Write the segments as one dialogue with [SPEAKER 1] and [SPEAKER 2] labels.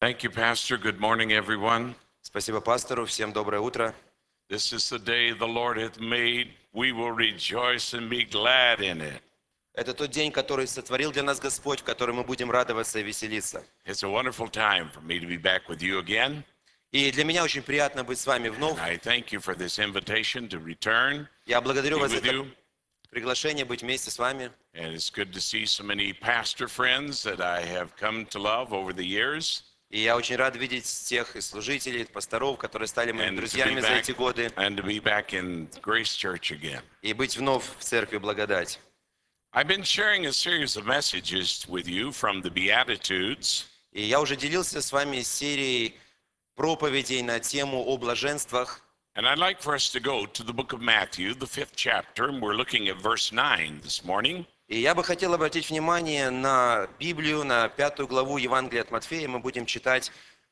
[SPEAKER 1] Thank you, Pastor. Good morning, everyone.
[SPEAKER 2] Спасибо пастору, всем доброе утро.
[SPEAKER 1] This is the day the Lord hath made. We will rejoice and be glad in it.
[SPEAKER 2] Это тот день, который сотворил для нас Господь, в который мы будем радоваться и веселиться.
[SPEAKER 1] It's a wonderful time for me to be back with you again.
[SPEAKER 2] И для меня очень приятно быть с вами вновь.
[SPEAKER 1] And I thank you for this invitation to return.
[SPEAKER 2] Я благодарю
[SPEAKER 1] Be
[SPEAKER 2] вас за
[SPEAKER 1] with
[SPEAKER 2] это
[SPEAKER 1] you.
[SPEAKER 2] приглашение быть вместе с вами.
[SPEAKER 1] And it's good to see so many pastor friends that I have come to love over the years.
[SPEAKER 2] И я очень рад видеть тех и служителей, и пасторов, которые стали моими
[SPEAKER 1] And to be
[SPEAKER 2] друзьями за эти годы.
[SPEAKER 1] back in Grace Church again.
[SPEAKER 2] И быть вновь в церкви Благодать.
[SPEAKER 1] I've been sharing a series of messages with you from the Beatitudes.
[SPEAKER 2] И я уже делился с вами серией проповедей на тему о блаженствах.
[SPEAKER 1] And I'd like for us to go to the book of Matthew, the 5th chapter, and we're looking at verse 9 this morning.
[SPEAKER 2] И я бы хотел обратить внимание на Библию, на 5 главу Евангелия от Матфея. Мы будем читать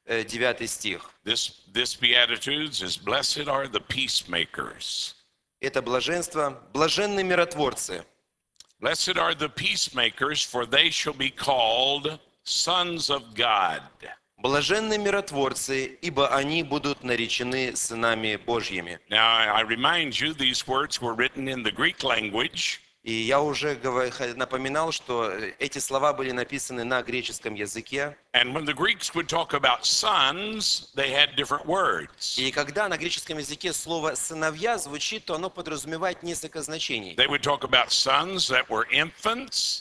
[SPEAKER 2] 9 стих.
[SPEAKER 1] This Beatitudes is blessed are the peacemakers.
[SPEAKER 2] Это блаженство, блаженны миротворцы.
[SPEAKER 1] Blessed are the peacemakers, for they shall be called sons of God.
[SPEAKER 2] Блаженны миротворцы, ибо они будут наречены сынами Божьими.
[SPEAKER 1] Now, I remind you, these words were written in the Greek language.
[SPEAKER 2] И я уже напоминал, что эти слова были написаны на греческом языке.
[SPEAKER 1] And when the Greeks would talk about sons, they had different words.
[SPEAKER 2] И когда на греческом языке слово «сыновья» звучит, то оно подразумевает несколько значений.
[SPEAKER 1] They would talk about sons that were infants,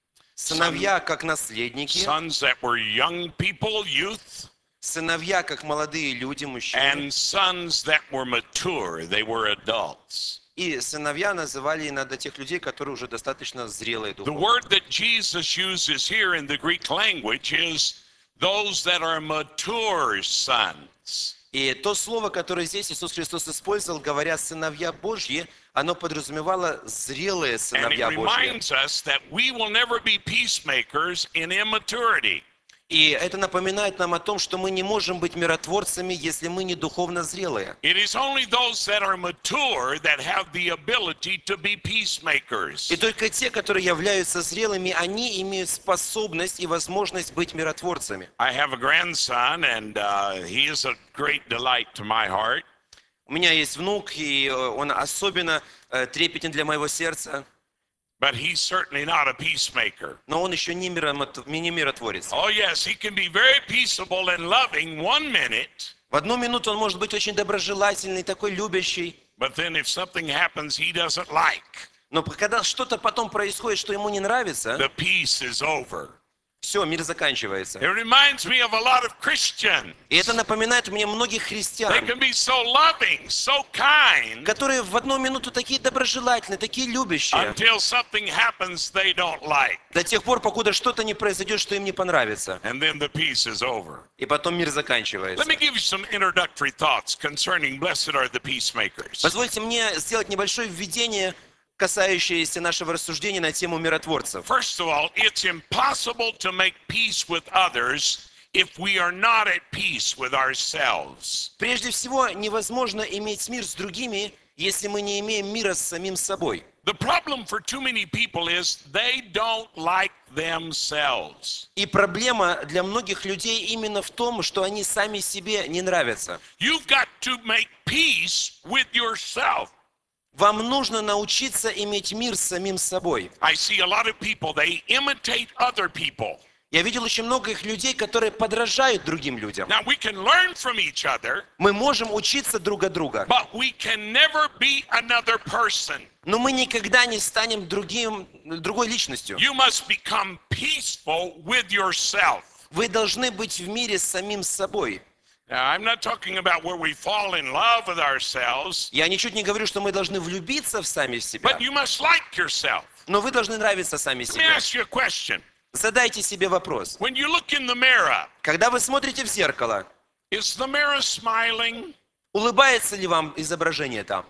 [SPEAKER 2] Сыновья как наследники,
[SPEAKER 1] sons that were young people, youth,
[SPEAKER 2] сыновья как молодые люди, мужчины.
[SPEAKER 1] and sons that were mature, they were adults.
[SPEAKER 2] И сыновья называли иногда тех людей, которые уже достаточно зрелые
[SPEAKER 1] The
[SPEAKER 2] духовно.
[SPEAKER 1] word that Jesus uses here in the Greek language is those that are mature sons.
[SPEAKER 2] И то слово, которое здесь Иисус Христос использовал, говоря «сыновья Божьи», оно подразумевало зрелые
[SPEAKER 1] And it
[SPEAKER 2] сыновья Божьи.
[SPEAKER 1] reminds us that we will never be peacemakers in immaturity.
[SPEAKER 2] И это напоминает нам о том, что мы не можем быть миротворцами, если мы не духовно зрелые.
[SPEAKER 1] It is only those that are mature that have the ability to be peacemakers.
[SPEAKER 2] И только те, которые являются зрелыми, они имеют способность и возможность быть миротворцами.
[SPEAKER 1] I have a grandson, and he is a great delight to my heart.
[SPEAKER 2] У меня есть внук, и он особенно трепетен для моего сердца,
[SPEAKER 1] But he's certainly not a peacemaker.
[SPEAKER 2] но он еще не миротворец.
[SPEAKER 1] Oh, yes, he can be very peaceable and loving 1 minute,
[SPEAKER 2] В одну минуту он может быть очень доброжелательный, такой любящий,
[SPEAKER 1] but then if something happens he doesn't like,
[SPEAKER 2] но когда что-то потом происходит, что ему не нравится,
[SPEAKER 1] the peace is over.
[SPEAKER 2] все, мир заканчивается.
[SPEAKER 1] It reminds me of a lot of Christians.
[SPEAKER 2] И это напоминает мне многих
[SPEAKER 1] They
[SPEAKER 2] христиан,
[SPEAKER 1] can be so loving, so kind,
[SPEAKER 2] которые в одну минуту такие доброжелательные, такие любящие,
[SPEAKER 1] until something happens they don't like.
[SPEAKER 2] до тех пор, покуда что-то не произойдет, что им не понравится.
[SPEAKER 1] And then the peace is over.
[SPEAKER 2] И потом мир заканчивается.
[SPEAKER 1] Let me give you some introductory thoughts concerning blessed are the peacemakers.
[SPEAKER 2] Позвольте мне сделать небольшое введение, касающееся нашего рассуждения на тему миротворцев.
[SPEAKER 1] First of all, it's impossible to make peace with others if we are not at peace with ourselves.
[SPEAKER 2] Прежде всего, невозможно иметь мир с другими, если мы не имеем мира с самим собой.
[SPEAKER 1] The problem for too many people is they don't like themselves.
[SPEAKER 2] И проблема для многих людей именно в том, что они сами себе не нравятся.
[SPEAKER 1] You've got to make peace with yourself.
[SPEAKER 2] Вам нужно научиться иметь мир с самим собой.
[SPEAKER 1] I see a lot of people, they imitate other people.
[SPEAKER 2] Я видел очень много их людей, которые подражают другим людям.
[SPEAKER 1] Now we can learn from each other,
[SPEAKER 2] Мы можем учиться друг от друга,
[SPEAKER 1] but we can never be another person.
[SPEAKER 2] но мы никогда не станем другой личностью.
[SPEAKER 1] You must become peaceful with yourself.
[SPEAKER 2] Вы должны быть в мире с самим собой.
[SPEAKER 1] Now, I'm not talking about where we fall in love with ourselves,
[SPEAKER 2] Я ничуть не говорю, что мы должны влюбиться в сами себя,
[SPEAKER 1] but you must like yourself.
[SPEAKER 2] но вы должны нравиться сами
[SPEAKER 1] Let me
[SPEAKER 2] себе.
[SPEAKER 1] ask you a question.
[SPEAKER 2] Задайте себе вопрос.
[SPEAKER 1] When you look in the mirror,
[SPEAKER 2] Когда вы смотрите в зеркало,
[SPEAKER 1] is the mirror smiling?
[SPEAKER 2] улыбается ли вам изображение там?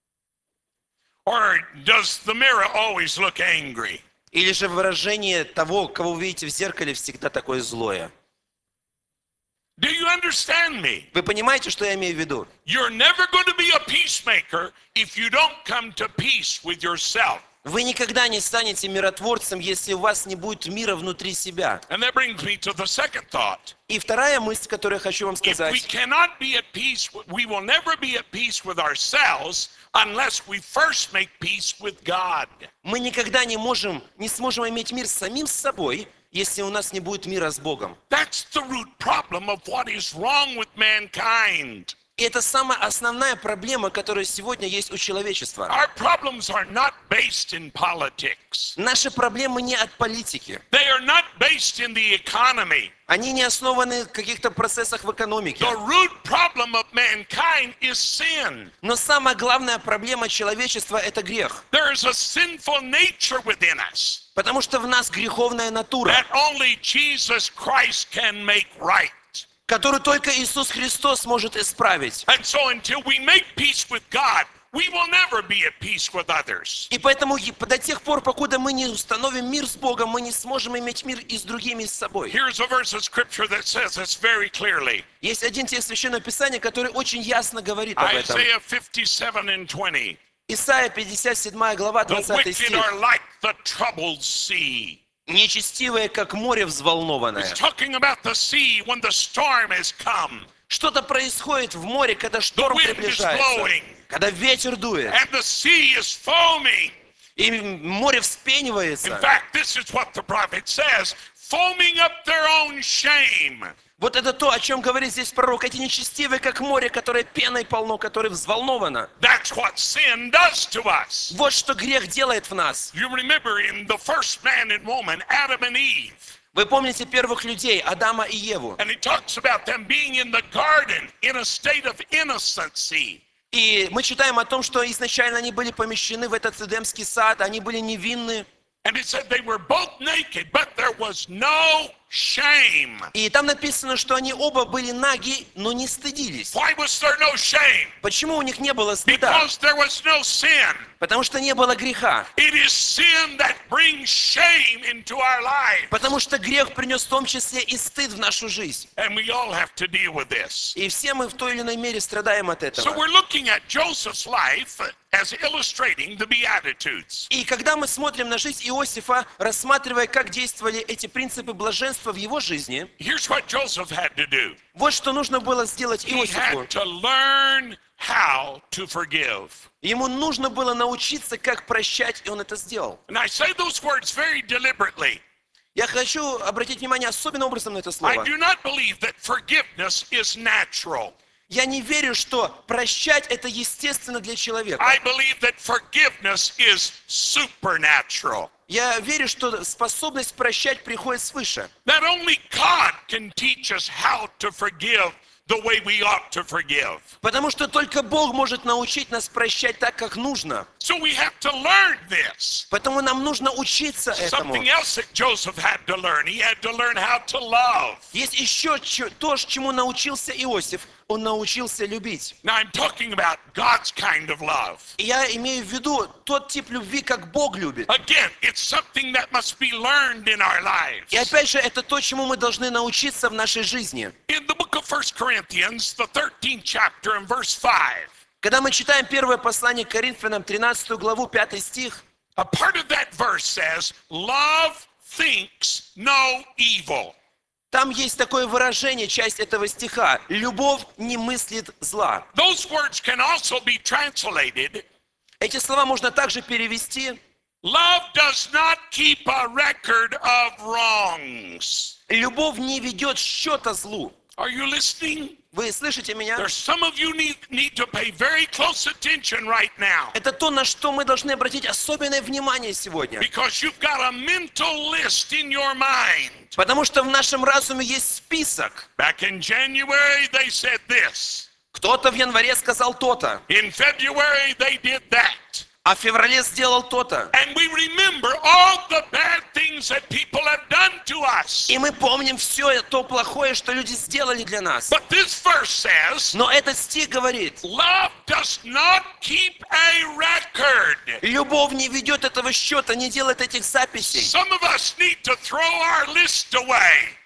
[SPEAKER 1] Or does the mirror always look angry?
[SPEAKER 2] Или же выражение того, кого вы видите в зеркале, всегда такое злое?
[SPEAKER 1] Do you understand me?
[SPEAKER 2] Вы понимаете, что я имею в виду?
[SPEAKER 1] You're never going to be a peacemaker if you don't come to peace with yourself.
[SPEAKER 2] Вы никогда не станете миротворцем, если у вас не будет мира внутри себя.
[SPEAKER 1] And that brings me to the second thought.
[SPEAKER 2] И вторая мысль, которую я хочу вам
[SPEAKER 1] If we
[SPEAKER 2] сказать.
[SPEAKER 1] cannot be at peace, we will never be at peace with ourselves unless we first make peace with God.
[SPEAKER 2] Мы никогда не сможем иметь мир с самим собой, если у нас не будет мира с Богом.
[SPEAKER 1] That's the root problem of what is wrong with mankind.
[SPEAKER 2] И это самая основная проблема, которая сегодня есть у человечества.
[SPEAKER 1] Our problems are not based in politics.
[SPEAKER 2] Наши проблемы не от политики.
[SPEAKER 1] They are not based in the economy.
[SPEAKER 2] Они не основаны в каких-то процессах в экономике.
[SPEAKER 1] The root problem of mankind is sin.
[SPEAKER 2] Но самая главная проблема человечества – это грех.
[SPEAKER 1] There is a sinful nature within us
[SPEAKER 2] Потому что в нас греховная натура,
[SPEAKER 1] that only Jesus Christ can make right.
[SPEAKER 2] которую только Иисус Христос может исправить.
[SPEAKER 1] And so until we make peace with God, we will never be at peace with others.
[SPEAKER 2] И поэтому до тех пор, покуда мы не установим мир с Богом, мы не сможем иметь мир и с другими, и с собой.
[SPEAKER 1] Here's a verse of scripture that says this very clearly.
[SPEAKER 2] Есть один текст Священного Писания, который очень ясно говорит об этом.
[SPEAKER 1] Isaiah 57:20.
[SPEAKER 2] Исайя 57 глава,
[SPEAKER 1] The
[SPEAKER 2] 20
[SPEAKER 1] wicked
[SPEAKER 2] стих.
[SPEAKER 1] are like the troubled sea.
[SPEAKER 2] Нечестивые, как море взволнованное.
[SPEAKER 1] It's talking about the sea when the storm has come.
[SPEAKER 2] Что-то происходит в море, когда шторм
[SPEAKER 1] The wind is
[SPEAKER 2] приближается,
[SPEAKER 1] blowing.
[SPEAKER 2] когда ветер дует,
[SPEAKER 1] And the sea is foaming.
[SPEAKER 2] и море
[SPEAKER 1] In
[SPEAKER 2] вспенивается.
[SPEAKER 1] fact, this is what the prophet says, foaming up their own shame.
[SPEAKER 2] Вот это то, о чем говорит здесь пророк. Эти нечестивые, как море, которое пеной полно, которое взволновано.
[SPEAKER 1] That's what sin does to us.
[SPEAKER 2] Вот что грех делает в нас.
[SPEAKER 1] You remember in the first man and woman, Adam and Eve,
[SPEAKER 2] Вы помните первых людей, Адама и Еву.
[SPEAKER 1] and he talks about them being in the garden in a state of innocency.
[SPEAKER 2] И мы читаем о том, что изначально они были помещены в этот Эдемский сад, они были невинны.
[SPEAKER 1] And it said they were both naked, but there was no shame.
[SPEAKER 2] И там написано, что они оба были наги, но не стыдились.
[SPEAKER 1] Why was there no shame?
[SPEAKER 2] Почему у них не было стыда?
[SPEAKER 1] Because there was no sin.
[SPEAKER 2] Потому что не было греха.
[SPEAKER 1] It is sin that brings shame into our lives.
[SPEAKER 2] Потому что грех принес в том числе и стыд в нашу жизнь.
[SPEAKER 1] And we all have to deal with this.
[SPEAKER 2] И все мы в той или иной мере страдаем от
[SPEAKER 1] So
[SPEAKER 2] этого.
[SPEAKER 1] we're looking at Joseph's life as illustrating the Beatitudes.
[SPEAKER 2] И когда мы смотрим на жизнь Иосифа, рассматривая, как действовали эти принципы блаженства в его жизни,
[SPEAKER 1] Here's what Joseph had to do.
[SPEAKER 2] вот что нужно было сделать
[SPEAKER 1] He
[SPEAKER 2] Иосифу.
[SPEAKER 1] had to learn how to forgive.
[SPEAKER 2] Ему нужно было научиться, как прощать, и он это сделал.
[SPEAKER 1] And I say those words very deliberately.
[SPEAKER 2] Я хочу обратить внимание особенным образом на это
[SPEAKER 1] I
[SPEAKER 2] слово.
[SPEAKER 1] do not believe that forgiveness is natural.
[SPEAKER 2] Я не верю, что прощать это естественно для человека.
[SPEAKER 1] I believe that forgiveness is supernatural.
[SPEAKER 2] Я верю, что способность прощать приходит свыше.
[SPEAKER 1] That only God can teach us how to forgive the way we ought to forgive.
[SPEAKER 2] Потому что только Бог может научить нас прощать так, как нужно.
[SPEAKER 1] So we have to learn this.
[SPEAKER 2] Поэтому нам нужно учиться этому.
[SPEAKER 1] Something else that Joseph had to learn. He had to learn how to love.
[SPEAKER 2] Есть еще то, чему научился Иосиф. Он научился любить.
[SPEAKER 1] Now I'm talking about God's kind of love.
[SPEAKER 2] И я имею в виду тот тип любви, как Бог любит.
[SPEAKER 1] Again, it's something that must be learned in our lives.
[SPEAKER 2] И опять же, это то, чему мы должны научиться в нашей жизни.
[SPEAKER 1] In the book of 1 Corinthians, the 13th chapter and verse 5,
[SPEAKER 2] Когда мы читаем первое послание к Коринфянам, 13 главу, 5 стих,
[SPEAKER 1] a part of that verse says, love thinks no evil.
[SPEAKER 2] там есть такое выражение, часть этого стиха. Любовь не мыслит зла.
[SPEAKER 1] Those words can also be translated,
[SPEAKER 2] Эти слова можно также перевести.
[SPEAKER 1] love does not keep a record of wrongs.
[SPEAKER 2] Любовь не ведет счета злу.
[SPEAKER 1] Are you listening?
[SPEAKER 2] Вы слышите меня?
[SPEAKER 1] There's some of you need to pay very close attention right now,
[SPEAKER 2] Это то, на что мы должны обратить особенное внимание сегодня.
[SPEAKER 1] because you've got a mental list in your mind.
[SPEAKER 2] Потому что в нашем разуме есть список.
[SPEAKER 1] Back in January, they said this.
[SPEAKER 2] Кто-то в январе сказал то-то,
[SPEAKER 1] In February, they did that.
[SPEAKER 2] а в феврале сделал то-то.
[SPEAKER 1] And we remember all the bad things that people have done to us.
[SPEAKER 2] И мы помним все то плохое, что люди сделали для нас.
[SPEAKER 1] But this verse says,
[SPEAKER 2] Но этот стих говорит,
[SPEAKER 1] love does not keep a record.
[SPEAKER 2] любовь не ведет этого счета, не делает этих записей.
[SPEAKER 1] Some of us need to throw our list away.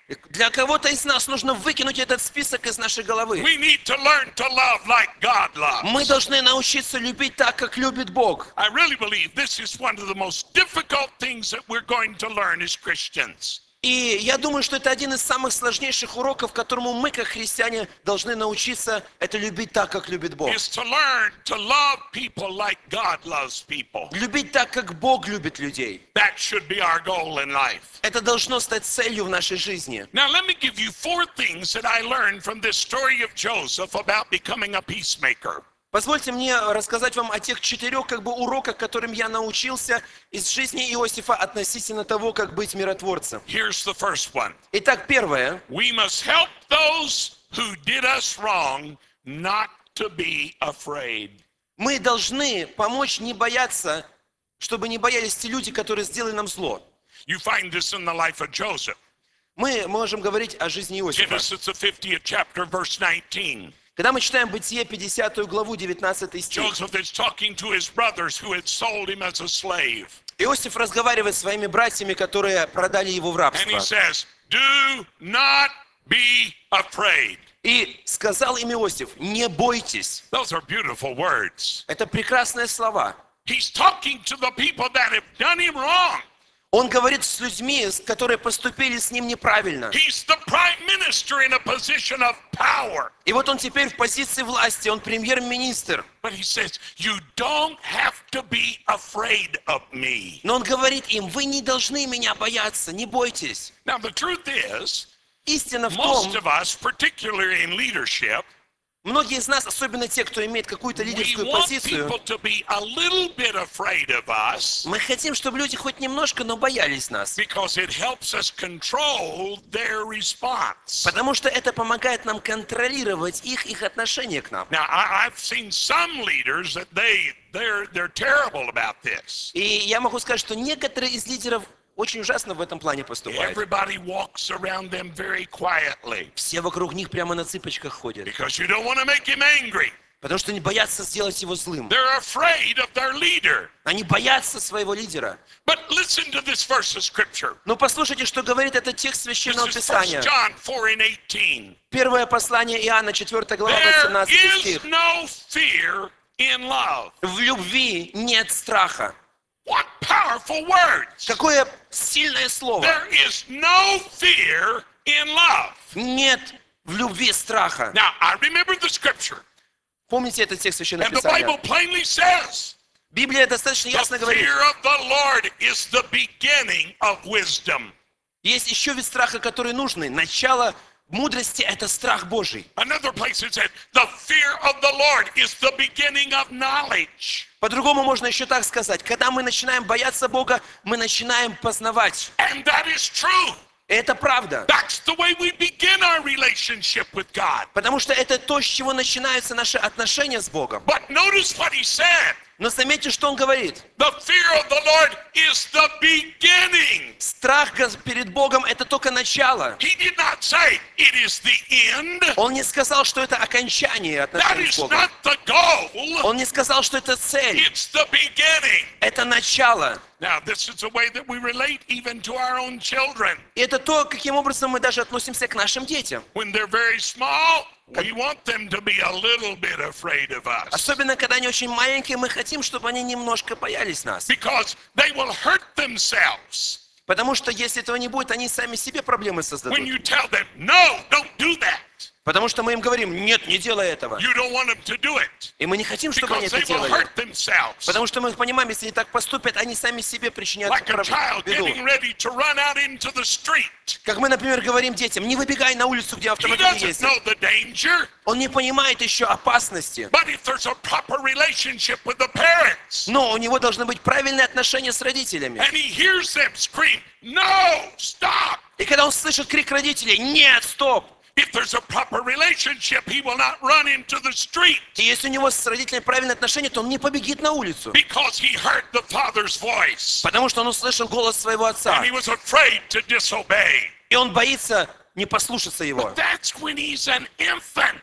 [SPEAKER 2] Для кого-то из нас нужно выкинуть этот список из нашей головы.
[SPEAKER 1] We need to learn to love like God
[SPEAKER 2] Мы
[SPEAKER 1] loves.
[SPEAKER 2] должны научиться любить так, как любит Бог.
[SPEAKER 1] I really believe this is one of the most difficult things that we're going to learn as Christians.
[SPEAKER 2] И я думаю, что это один из самых сложнейших уроков, которому мы, как христиане, должны научиться, это любить так, как любит Бог.
[SPEAKER 1] Is to learn to love people like God loves people.
[SPEAKER 2] Любить так, как Бог любит людей.
[SPEAKER 1] That should be our goal in life.
[SPEAKER 2] Это должно стать целью в нашей жизни.
[SPEAKER 1] Now, let me give you 4 things that I learned from this story of Joseph about becoming a peacemaker.
[SPEAKER 2] Позвольте мне рассказать вам о тех 4 уроках, которым я научился из жизни Иосифа относительно того, как быть миротворцем.
[SPEAKER 1] Here's the first one.
[SPEAKER 2] Итак, первое.
[SPEAKER 1] We must help those who did us wrong not to be afraid.
[SPEAKER 2] Мы должны помочь не бояться, чтобы не боялись те люди, которые сделали нам зло.
[SPEAKER 1] You find this in the life of Joseph.
[SPEAKER 2] Мы можем говорить о жизни Иосифа.
[SPEAKER 1] Genesis, the 50th chapter, verse 19.
[SPEAKER 2] Когда мы читаем Бытие 50 главу, 19 стих,
[SPEAKER 1] Joseph is talking to his brothers who had sold him as a slave.
[SPEAKER 2] Иосиф разговаривает с своими братьями, которые продали его в
[SPEAKER 1] And he
[SPEAKER 2] рабство.
[SPEAKER 1] says, do not be afraid.
[SPEAKER 2] И сказал им Иосиф: не бойтесь.
[SPEAKER 1] Those are beautiful words.
[SPEAKER 2] Это прекрасные слова.
[SPEAKER 1] He's talking to the people that have done him wrong.
[SPEAKER 2] Он говорит с людьми, которые поступили с ним неправильно.
[SPEAKER 1] He's the prime minister in a position of power.
[SPEAKER 2] И вот он теперь в позиции власти, он премьер-министр.
[SPEAKER 1] But he says, you don't have to be afraid of me.
[SPEAKER 2] Но он говорит им: вы не должны меня бояться, не бойтесь.
[SPEAKER 1] Now, the truth is,
[SPEAKER 2] Истина в
[SPEAKER 1] most
[SPEAKER 2] том,
[SPEAKER 1] of us, particularly in leadership,
[SPEAKER 2] многие из нас, особенно те, кто имеет какую-то
[SPEAKER 1] we
[SPEAKER 2] лидерскую
[SPEAKER 1] want
[SPEAKER 2] позицию,
[SPEAKER 1] people to be a little bit afraid of us
[SPEAKER 2] мы хотим, чтобы люди хоть немножко, но боялись нас.
[SPEAKER 1] because it helps us control their response.
[SPEAKER 2] Потому что это помогает нам контролировать их отношение к нам.
[SPEAKER 1] Now, I've seen some leaders that they're terrible about this.
[SPEAKER 2] И я могу сказать, что некоторые из лидеров очень ужасно в этом плане поступают.
[SPEAKER 1] Everybody walks around them very quietly
[SPEAKER 2] Все вокруг них прямо на цыпочках ходят.
[SPEAKER 1] because you don't want to make him angry.
[SPEAKER 2] Потому что они боятся сделать его злым.
[SPEAKER 1] They're afraid of their leader.
[SPEAKER 2] Они боятся своего лидера.
[SPEAKER 1] But listen to this verse of scripture.
[SPEAKER 2] Но послушайте, что говорит этот текст
[SPEAKER 1] This
[SPEAKER 2] Священного
[SPEAKER 1] is 1
[SPEAKER 2] Писания.
[SPEAKER 1] John 4:18.
[SPEAKER 2] Первое послание Иоанна, 4 глава,
[SPEAKER 1] There
[SPEAKER 2] 18
[SPEAKER 1] is
[SPEAKER 2] стих.
[SPEAKER 1] no fear in love.
[SPEAKER 2] В любви нет страха.
[SPEAKER 1] What powerful words!
[SPEAKER 2] Какое сильное слово.
[SPEAKER 1] There is no fear in love.
[SPEAKER 2] Нет в любви страха.
[SPEAKER 1] Now, I remember the scripture,
[SPEAKER 2] Помните этот текст Священного
[SPEAKER 1] and the Bible
[SPEAKER 2] Писания?
[SPEAKER 1] plainly says,
[SPEAKER 2] Библия достаточно ясно
[SPEAKER 1] the
[SPEAKER 2] говорит.
[SPEAKER 1] fear of the Lord is the beginning of wisdom.
[SPEAKER 2] Есть еще вид страха, который нужный. Начало мудрости – это страх Божий.
[SPEAKER 1] Another place it said, the fear of the Lord is the beginning of knowledge.
[SPEAKER 2] По-другому можно еще так сказать. Когда мы начинаем бояться Бога, мы начинаем познавать.
[SPEAKER 1] And that is true.
[SPEAKER 2] И это правда.
[SPEAKER 1] That's the way we begin our relationship with God.
[SPEAKER 2] Потому что это то, с чего начинаются наши отношения с Богом.
[SPEAKER 1] But notice what he said.
[SPEAKER 2] Но заметьте, что он говорит.
[SPEAKER 1] The fear of the Lord is the beginning.
[SPEAKER 2] Страх перед Богом – это только начало.
[SPEAKER 1] He did not say it is the end.
[SPEAKER 2] Он не сказал, что это окончание
[SPEAKER 1] That
[SPEAKER 2] отношений с
[SPEAKER 1] is
[SPEAKER 2] Богом.
[SPEAKER 1] not the goal.
[SPEAKER 2] Он не сказал, что это цель.
[SPEAKER 1] It's the beginning.
[SPEAKER 2] Это начало.
[SPEAKER 1] Now, this is the way that we relate even to our own children.
[SPEAKER 2] И это то, каким образом мы даже относимся к нашим детям.
[SPEAKER 1] When they're very small, we want them to be a little bit afraid of us.
[SPEAKER 2] Особенно, когда они очень маленькие, мы хотим, чтобы они немножко боялись нас.
[SPEAKER 1] Because they will hurt themselves
[SPEAKER 2] Потому что если этого не будет, они сами себе проблемы создадут.
[SPEAKER 1] when you tell them, no, don't do that.
[SPEAKER 2] Потому что мы им говорим: нет, не делай этого.
[SPEAKER 1] You don't want them to do it.
[SPEAKER 2] И мы не хотим, чтобы они
[SPEAKER 1] Because
[SPEAKER 2] это
[SPEAKER 1] they will
[SPEAKER 2] делали.
[SPEAKER 1] hurt themselves.
[SPEAKER 2] Потому что мы понимаем, если они так поступят, они сами себе причиняют
[SPEAKER 1] Like a child
[SPEAKER 2] беду.
[SPEAKER 1] getting ready to run out into the street.
[SPEAKER 2] Как мы, например, говорим детям: не выбегай на улицу, где
[SPEAKER 1] He
[SPEAKER 2] автомобиль
[SPEAKER 1] doesn't
[SPEAKER 2] ездит.
[SPEAKER 1] know the danger.
[SPEAKER 2] Он не понимает еще опасности.
[SPEAKER 1] But if there's a proper relationship with the parents,
[SPEAKER 2] Но у него должны быть правильные отношения с родителями.
[SPEAKER 1] and he hears them scream, no, stop.
[SPEAKER 2] И когда он слышит крик родителей: нет, стоп!
[SPEAKER 1] If there's a proper relationship, he will not run into the street
[SPEAKER 2] И если у него с родителями правильные отношения, то он не побегит на улицу.
[SPEAKER 1] because he heard the father's voice
[SPEAKER 2] Потому что он услышал голос своего отца.
[SPEAKER 1] and he was afraid to disobey.
[SPEAKER 2] И он боится не послушаться его.
[SPEAKER 1] That's when he's an infant.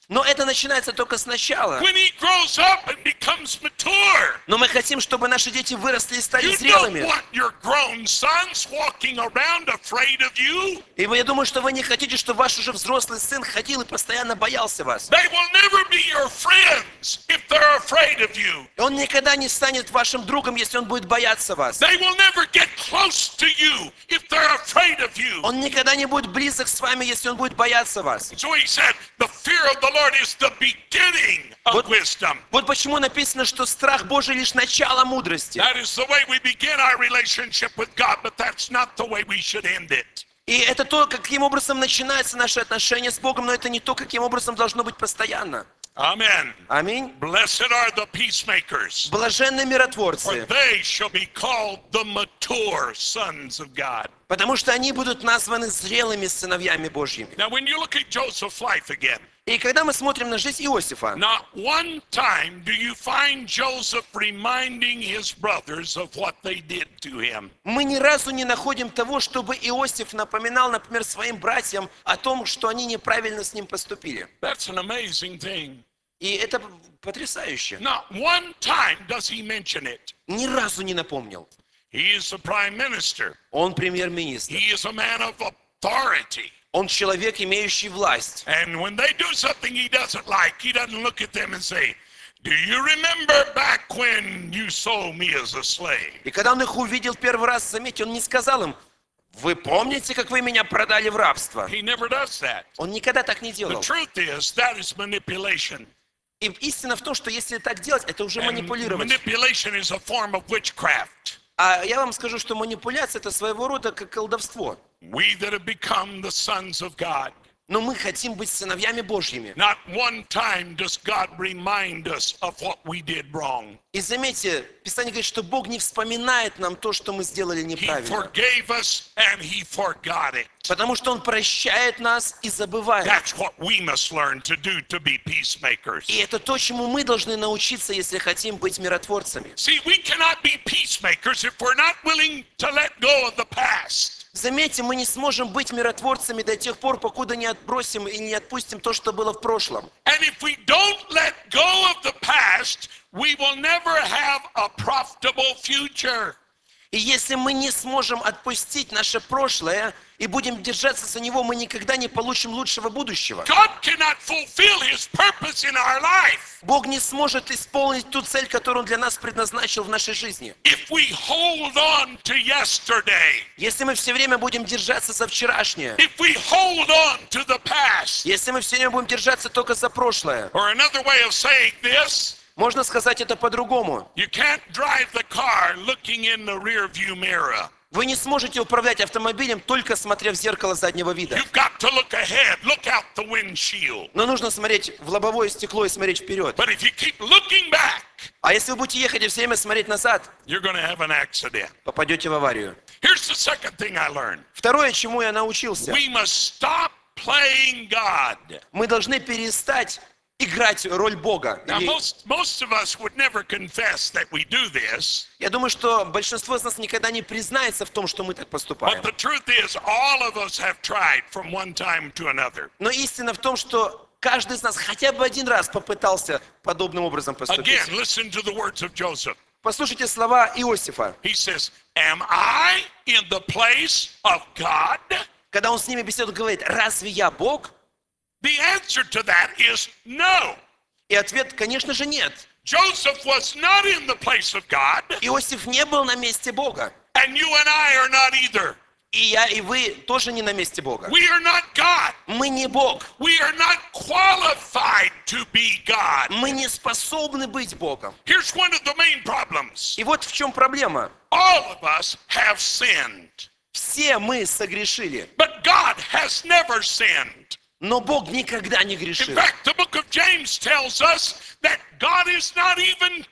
[SPEAKER 2] Но это начинается только сначала.
[SPEAKER 1] When he grows up and becomes mature,
[SPEAKER 2] Но мы хотим, чтобы наши дети выросли и стали
[SPEAKER 1] you don't
[SPEAKER 2] зрелыми.
[SPEAKER 1] want your grown sons walking around afraid of you.
[SPEAKER 2] И я думаю, что вы не хотите, чтобы ваш уже взрослый сын ходил и постоянно боялся вас.
[SPEAKER 1] They will never be your friends if they're afraid of you.
[SPEAKER 2] И он никогда не станет вашим другом, если он будет бояться вас.
[SPEAKER 1] They will never get close to you if they're afraid of you.
[SPEAKER 2] Он никогда не будет близок с вами, если он будет бояться вас.
[SPEAKER 1] So he said, the fear of the Lord is the beginning of wisdom.
[SPEAKER 2] Вот почему написано, что страх Божий лишь начало мудрости.
[SPEAKER 1] That is the way we begin our relationship with God, but that's not the way we should end it.
[SPEAKER 2] И это то, каким образом начинается наше отношение с Богом, но это не то, каким образом должно быть постоянно.
[SPEAKER 1] Amen.
[SPEAKER 2] Аминь.
[SPEAKER 1] Blessed are the peacemakers,
[SPEAKER 2] Блаженны
[SPEAKER 1] for
[SPEAKER 2] миротворцы,
[SPEAKER 1] they shall be called the mature sons of God.
[SPEAKER 2] потому что они будут названы зрелыми сыновьями Божьими.
[SPEAKER 1] Now, when you look at Joseph's life again,
[SPEAKER 2] И когда мы смотрим на жизнь Иосифа,
[SPEAKER 1] not one time do you find Joseph reminding his brothers of what they did to him.
[SPEAKER 2] мы ни разу не находим того, чтобы Иосиф напоминал, например, своим братьям о том, что они неправильно с ним поступили.
[SPEAKER 1] That's an amazing thing.
[SPEAKER 2] И это потрясающе.
[SPEAKER 1] Not one time does he mention it.
[SPEAKER 2] Ни разу не напомнил.
[SPEAKER 1] He is the prime minister.
[SPEAKER 2] Он премьер-министр.
[SPEAKER 1] He is a man of authority.
[SPEAKER 2] Он человек, имеющий власть.
[SPEAKER 1] And when they do something he doesn't like, he doesn't look at them and say, do you remember back when you sold me as a slave?
[SPEAKER 2] И когда он их увидел первый раз, заметьте, он не сказал им: вы помните, как вы меня продали в рабство?
[SPEAKER 1] He never does that.
[SPEAKER 2] Он никогда так не
[SPEAKER 1] The
[SPEAKER 2] делал.
[SPEAKER 1] truth is, that is manipulation.
[SPEAKER 2] И истина в том, что если так делать, это уже
[SPEAKER 1] And
[SPEAKER 2] манипулировать.
[SPEAKER 1] manipulation is a form of witchcraft.
[SPEAKER 2] А я вам скажу, что манипуляция — это своего рода как колдовство.
[SPEAKER 1] We that have become the sons of God.
[SPEAKER 2] Но мы хотим быть сыновьями Божьими.
[SPEAKER 1] Not one time does God remind us of what we did wrong.
[SPEAKER 2] И заметьте, Писание говорит, что Бог не вспоминает нам то, что мы сделали
[SPEAKER 1] He
[SPEAKER 2] неправильно.
[SPEAKER 1] forgave us and he forgot it.
[SPEAKER 2] Потому что Он прощает нас и забывает.
[SPEAKER 1] That's what we must learn to do to be peacemakers.
[SPEAKER 2] И это то, чему мы должны научиться, если хотим быть миротворцами.
[SPEAKER 1] See, we cannot be peacemakers if we're not willing to let go of the past.
[SPEAKER 2] Заметьте, мы не сможем быть миротворцами до тех пор, покуда не отбросим и не отпустим то, что было в прошлом.
[SPEAKER 1] And if we don't let go of the past, we will never have a profitable future.
[SPEAKER 2] И если мы не сможем отпустить наше прошлое и будем держаться за него, мы никогда не получим лучшего будущего.
[SPEAKER 1] God cannot fulfill his purpose in our life
[SPEAKER 2] Бог не сможет исполнить ту цель, которую Он для нас предназначил в нашей жизни.
[SPEAKER 1] if we hold on to yesterday,
[SPEAKER 2] Если мы все время будем держаться за вчерашнее,
[SPEAKER 1] if we hold on to the past.
[SPEAKER 2] если мы все время будем держаться только за прошлое,
[SPEAKER 1] Or another way of saying this,
[SPEAKER 2] можно сказать это по-другому.
[SPEAKER 1] you can't drive the car looking in the rear view mirror.
[SPEAKER 2] Вы не сможете управлять автомобилем, только смотря в зеркало заднего вида.
[SPEAKER 1] You've got to look ahead, look out the windshield.
[SPEAKER 2] Но нужно смотреть в лобовое стекло и смотреть вперед.
[SPEAKER 1] But if you keep looking back,
[SPEAKER 2] А если вы будете ехать и все время смотреть назад,
[SPEAKER 1] you're going to have an accident.
[SPEAKER 2] попадете в аварию.
[SPEAKER 1] Here's the second thing I learned.
[SPEAKER 2] Второе, чему я научился.
[SPEAKER 1] We must stop playing God.
[SPEAKER 2] Мы должны перестать играть роль Бога.
[SPEAKER 1] Now,
[SPEAKER 2] И
[SPEAKER 1] most of us would never confess that we do this,
[SPEAKER 2] я думаю, что большинство из нас никогда не признается в том, что мы так
[SPEAKER 1] but
[SPEAKER 2] поступаем.
[SPEAKER 1] the truth is, all of us have tried from one time to another.
[SPEAKER 2] Но истина в том, что каждый из нас хотя бы один раз попытался подобным образом поступить.
[SPEAKER 1] Again, listen to the words of Joseph.
[SPEAKER 2] Послушайте слова Иосифа.
[SPEAKER 1] He says, am I in the place of God?
[SPEAKER 2] Когда он с ними беседует, говорит: разве я Бог?
[SPEAKER 1] The answer to that is no.
[SPEAKER 2] И ответ, конечно же, нет.
[SPEAKER 1] Joseph was not in the place of God,
[SPEAKER 2] Иосиф не был на месте Бога.
[SPEAKER 1] and you and I are not either.
[SPEAKER 2] И я, и вы тоже не на месте Бога.
[SPEAKER 1] We are not God.
[SPEAKER 2] Мы не Бог.
[SPEAKER 1] We are not qualified to be God.
[SPEAKER 2] Мы не способны быть Богом.
[SPEAKER 1] Here's one of the main problems.
[SPEAKER 2] И вот в чем проблема.
[SPEAKER 1] All of us have sinned,
[SPEAKER 2] Все мы согрешили,
[SPEAKER 1] but God has never sinned.
[SPEAKER 2] но Бог никогда не
[SPEAKER 1] In
[SPEAKER 2] грешил.
[SPEAKER 1] fact, the book of James tells us that God is not even tempted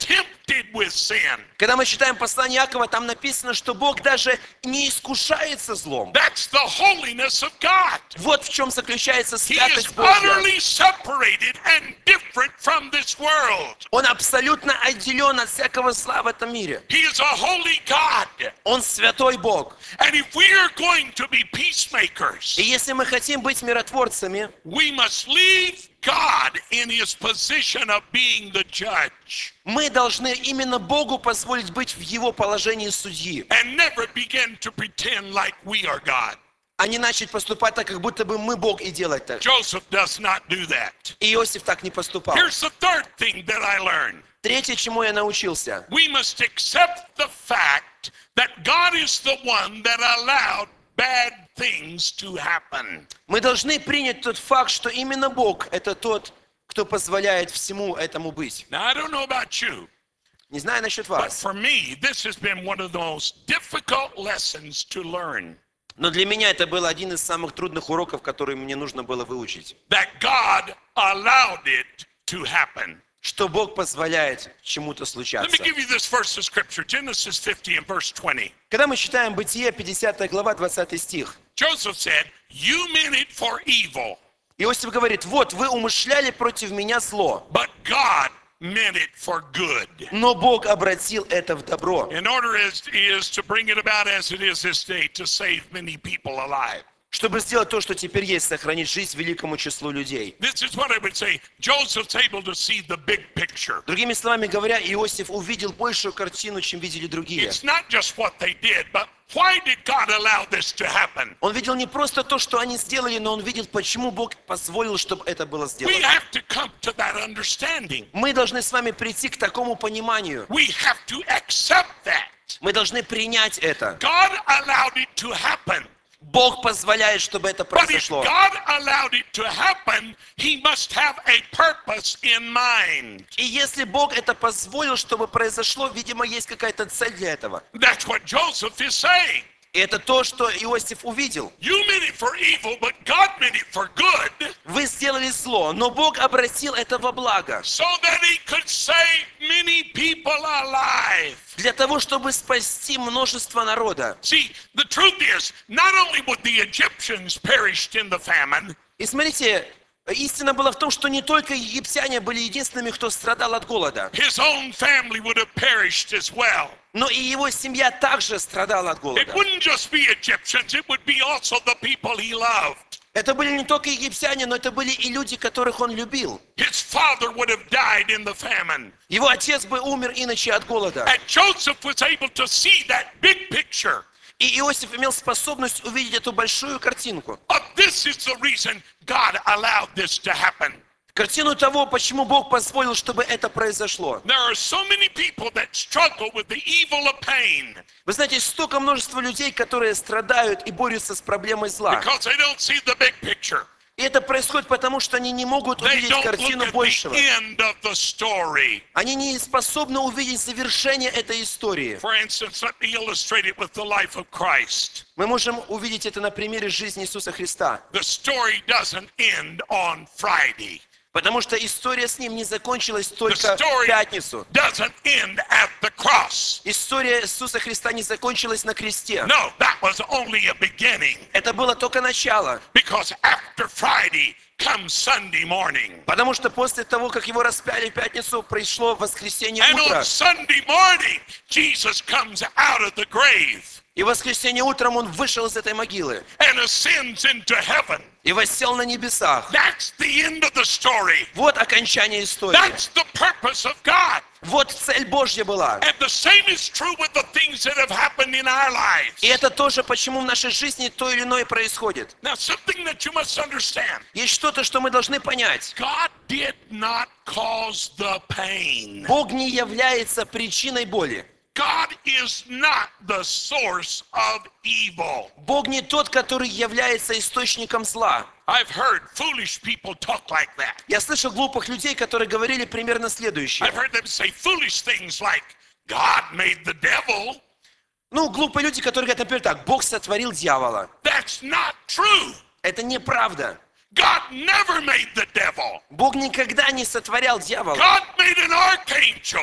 [SPEAKER 1] tempted with sin.
[SPEAKER 2] Когда мы читаем послание Иакова, там написано, что Бог даже не искушается злом.
[SPEAKER 1] That's the holiness of God.
[SPEAKER 2] Вот в чем заключается
[SPEAKER 1] He is
[SPEAKER 2] святость Божья.
[SPEAKER 1] utterly separated and different from this world.
[SPEAKER 2] Он абсолютно отделен от всякого зла в этом мире.
[SPEAKER 1] He is a holy God.
[SPEAKER 2] Он святой Бог.
[SPEAKER 1] And if we are going to be peacemakers,
[SPEAKER 2] И если мы хотим быть миротворцами,
[SPEAKER 1] we must leave God in his position of being the judge
[SPEAKER 2] мы должны именно Богу позволить быть в Его положении судьи,
[SPEAKER 1] and never begin to pretend like we are God.
[SPEAKER 2] а не начать поступать так, как будто бы мы Бог, и делать так.
[SPEAKER 1] Joseph does not do that.
[SPEAKER 2] И Иосиф так не поступал.
[SPEAKER 1] Here's the third thing that I learned.
[SPEAKER 2] Третье, чему я научился.
[SPEAKER 1] We must accept the fact that God is the one that allowed bad things to happen.
[SPEAKER 2] Мы должны принять тот факт, что именно Бог – это тот, кто позволяет всему этому быть.
[SPEAKER 1] Now, I don't know about you,
[SPEAKER 2] Не знаю насчет
[SPEAKER 1] but
[SPEAKER 2] вас,
[SPEAKER 1] for me, this has been one of the most difficult lessons to learn.
[SPEAKER 2] но для меня это был один из самых трудных уроков, которые мне нужно было выучить.
[SPEAKER 1] That God allowed it to happen.
[SPEAKER 2] Что Бог позволяет чему-то
[SPEAKER 1] Let
[SPEAKER 2] случаться.
[SPEAKER 1] me give you this verse of scripture, Genesis 50 and verse 20.
[SPEAKER 2] Когда мы читаем Бытие, 50 глава, 20 стих,
[SPEAKER 1] Joseph said, "You meant it for evil,
[SPEAKER 2] Иосиф говорит: «Вот, вы умышляли против меня зло,
[SPEAKER 1] but God meant it for good."
[SPEAKER 2] но Бог обратил это в добро,
[SPEAKER 1] In order is to bring it about as it is this day, to save many people alive.
[SPEAKER 2] чтобы сделать то, что теперь есть, сохранить жизнь великому числу людей».
[SPEAKER 1] This is what I would say. Joseph's able to see the big picture.
[SPEAKER 2] Другими словами говоря, Иосиф увидел большую картину, чем видели другие.
[SPEAKER 1] It's not just what they did, but why did God allow this to happen?
[SPEAKER 2] Он видел не просто то, что они сделали, но он видел, почему Бог позволил, чтобы это было
[SPEAKER 1] We
[SPEAKER 2] сделано.
[SPEAKER 1] have to come to that understanding.
[SPEAKER 2] Мы должны с вами прийти к такому пониманию.
[SPEAKER 1] We have to accept that.
[SPEAKER 2] Мы должны принять это.
[SPEAKER 1] God allowed it to happen.
[SPEAKER 2] Бог позволяет, чтобы это
[SPEAKER 1] But if
[SPEAKER 2] произошло.
[SPEAKER 1] God allowed it to happen, He must have a purpose in mind.
[SPEAKER 2] И если Бог это позволил, чтобы произошло, видимо, есть какая-то цель для этого.
[SPEAKER 1] That's what Joseph is saying.
[SPEAKER 2] И это то, что Иосиф увидел.
[SPEAKER 1] You meant it for evil, but God meant it for good,
[SPEAKER 2] Вы сделали зло, но Бог обратил это во благо.
[SPEAKER 1] so that He could save many people alive.
[SPEAKER 2] Для того, чтобы спасти множество народа.
[SPEAKER 1] See, the truth is, not only would the Egyptians perished in the famine,
[SPEAKER 2] И смотрите, истина была в том, что не только египтяне были единственными, кто страдал от голода,
[SPEAKER 1] his own family would have perished as well.
[SPEAKER 2] но и его семья также страдала от
[SPEAKER 1] It
[SPEAKER 2] голода.
[SPEAKER 1] wouldn't just be Egyptians, it would be also the people he loved.
[SPEAKER 2] Это были не только египтяне, но это были и люди, которых он любил.
[SPEAKER 1] His father would have died in the famine.
[SPEAKER 2] Его отец бы умер иначе от голода.
[SPEAKER 1] And Joseph was able to see that big picture.
[SPEAKER 2] И Иосиф имел способность увидеть эту большую картинку.
[SPEAKER 1] But this is the reason God allowed this to happen.
[SPEAKER 2] Картину того, почему Бог позволил, чтобы это произошло.
[SPEAKER 1] There are so many people that struggle with the evil of pain
[SPEAKER 2] Вы знаете, столько множества людей, которые страдают и борются с проблемой зла.
[SPEAKER 1] because they don't see the big picture.
[SPEAKER 2] И это происходит потому, что они не могут
[SPEAKER 1] They
[SPEAKER 2] увидеть
[SPEAKER 1] don't
[SPEAKER 2] картину
[SPEAKER 1] look at
[SPEAKER 2] большего.
[SPEAKER 1] the end of the story.
[SPEAKER 2] Они не способны увидеть завершение этой истории.
[SPEAKER 1] For instance, let me illustrate it with the life of Christ.
[SPEAKER 2] Мы можем увидеть это на примере жизни Иисуса Христа.
[SPEAKER 1] The story doesn't end on Friday.
[SPEAKER 2] Потому что история с ним не закончилась
[SPEAKER 1] The
[SPEAKER 2] только в
[SPEAKER 1] story
[SPEAKER 2] пятницу.
[SPEAKER 1] doesn't end at the cross.
[SPEAKER 2] История Иисуса Христа не закончилась на кресте.
[SPEAKER 1] No, that was only a beginning.
[SPEAKER 2] Это было только начало.
[SPEAKER 1] Because after Friday comes Sunday morning.
[SPEAKER 2] Потому что после того, как его распяли в пятницу, пришло воскресенье
[SPEAKER 1] And
[SPEAKER 2] утро.
[SPEAKER 1] on Sunday morning, Jesus comes out of the grave
[SPEAKER 2] И в воскресенье утром он вышел из этой могилы
[SPEAKER 1] and ascends into heaven.
[SPEAKER 2] и воссел на небесах.
[SPEAKER 1] That's the end of the story.
[SPEAKER 2] Вот окончание истории.
[SPEAKER 1] That's the purpose of God.
[SPEAKER 2] Вот цель Божья была.
[SPEAKER 1] And the same is true with the things that have happened in our lives.
[SPEAKER 2] И это тоже, почему в нашей жизни то или иное происходит.
[SPEAKER 1] Now, something that you must understand.
[SPEAKER 2] Есть что-то, что мы должны понять.
[SPEAKER 1] God did not cause the pain.
[SPEAKER 2] Бог не является причиной боли.
[SPEAKER 1] God is not the source of evil.
[SPEAKER 2] Бог не тот, который является источником зла.
[SPEAKER 1] I've heard foolish people talk like that.
[SPEAKER 2] Я слышал глупых людей, которые говорили примерно следующее.
[SPEAKER 1] I've heard them say foolish things like, God made the devil.
[SPEAKER 2] Ну, глупые люди, которые говорят, например, так: Бог сотворил дьявола.
[SPEAKER 1] That's not true.
[SPEAKER 2] Это неправда.
[SPEAKER 1] God never made the devil.
[SPEAKER 2] Бог никогда не сотворял дьявола.
[SPEAKER 1] God made an archangel.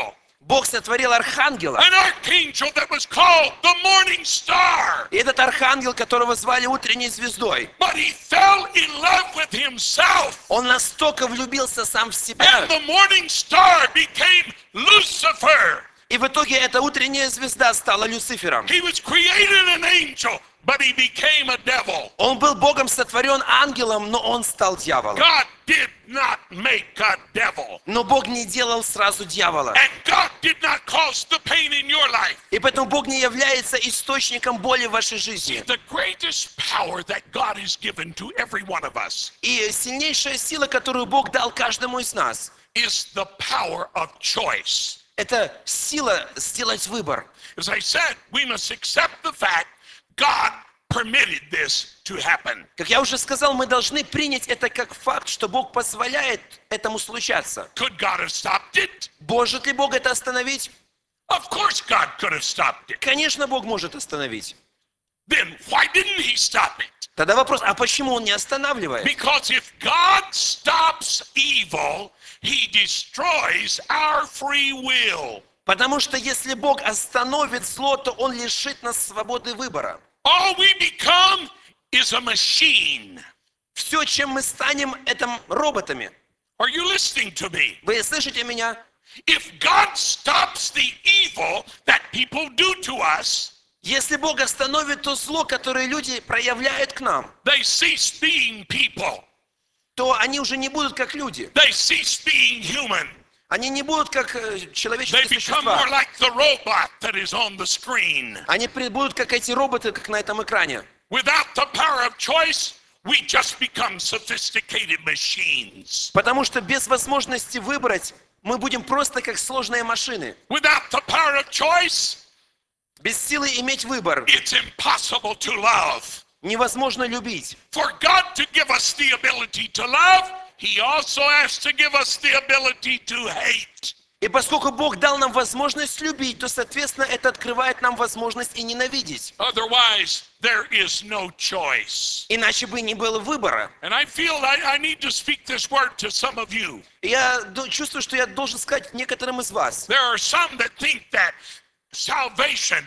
[SPEAKER 2] Бог сотворил архангела.
[SPEAKER 1] an archangel that was called the morning star.
[SPEAKER 2] И этот архангел, которого звали утренней звездой,
[SPEAKER 1] But he fell in love with himself.
[SPEAKER 2] он настолько влюбился сам в
[SPEAKER 1] And
[SPEAKER 2] себя.
[SPEAKER 1] the morning star became Lucifer.
[SPEAKER 2] И в итоге эта утренняя звезда стала Люцифером.
[SPEAKER 1] He was created an angel, but he became a devil.
[SPEAKER 2] Он был Богом сотворен ангелом, но он стал дьяволом.
[SPEAKER 1] God did not make a devil.
[SPEAKER 2] Но Бог не делал сразу дьявола.
[SPEAKER 1] And God did not cause the pain in your life.
[SPEAKER 2] И поэтому Бог не является источником боли в вашей жизни.
[SPEAKER 1] The greatest power that God has given to every one of us
[SPEAKER 2] И сильнейшая сила, которую Бог дал каждому из нас,
[SPEAKER 1] is the power of choice.
[SPEAKER 2] это сила сделать выбор.
[SPEAKER 1] As I said, we must accept the fact God permitted this to happen.
[SPEAKER 2] Как я уже сказал, мы должны принять это как факт, что Бог позволяет этому случаться.
[SPEAKER 1] Could God have stopped it?
[SPEAKER 2] Может ли Бог это остановить?
[SPEAKER 1] Of course God could have stopped it.
[SPEAKER 2] Конечно, Бог может остановить.
[SPEAKER 1] Then why didn't he stop it?
[SPEAKER 2] Тогда вопрос, а почему Он не останавливает?
[SPEAKER 1] Because if God stops evil, he destroys our free will.
[SPEAKER 2] Потому что если Бог остановит зло, то Он лишит нас свободы выбора.
[SPEAKER 1] All we become is a machine.
[SPEAKER 2] Все, чем мы станем, это роботами.
[SPEAKER 1] Are you listening to me?
[SPEAKER 2] Вы слышите меня?
[SPEAKER 1] If God stops the evil that people do to us,
[SPEAKER 2] Если Бог остановит то зло, которое люди проявляют к нам,
[SPEAKER 1] they cease being people.
[SPEAKER 2] то они уже не будут как люди.
[SPEAKER 1] They cease being human.
[SPEAKER 2] Они не будут как
[SPEAKER 1] They
[SPEAKER 2] человеческие
[SPEAKER 1] become more
[SPEAKER 2] существа.
[SPEAKER 1] like the robot that is on the screen.
[SPEAKER 2] Они будут как эти роботы, как на этом экране.
[SPEAKER 1] Without the power of choice, we just become sophisticated machines.
[SPEAKER 2] Потому что без возможности выбрать, мы будем просто как сложные машины.
[SPEAKER 1] Without the power of choice,
[SPEAKER 2] Без силы иметь выбор.
[SPEAKER 1] it's impossible to love.
[SPEAKER 2] Невозможно любить.
[SPEAKER 1] For God to give us the ability to love, he also has to give us the ability to hate.
[SPEAKER 2] И поскольку Бог дал нам возможность любить, то, соответственно, это открывает нам возможность и ненавидеть.
[SPEAKER 1] Otherwise, there is no choice.
[SPEAKER 2] Iначе бы не было выбора.
[SPEAKER 1] And I feel I need to speak this word to some of you.
[SPEAKER 2] И я чувствую, что я должен сказать некоторым из вас.
[SPEAKER 1] There are some that think that salvation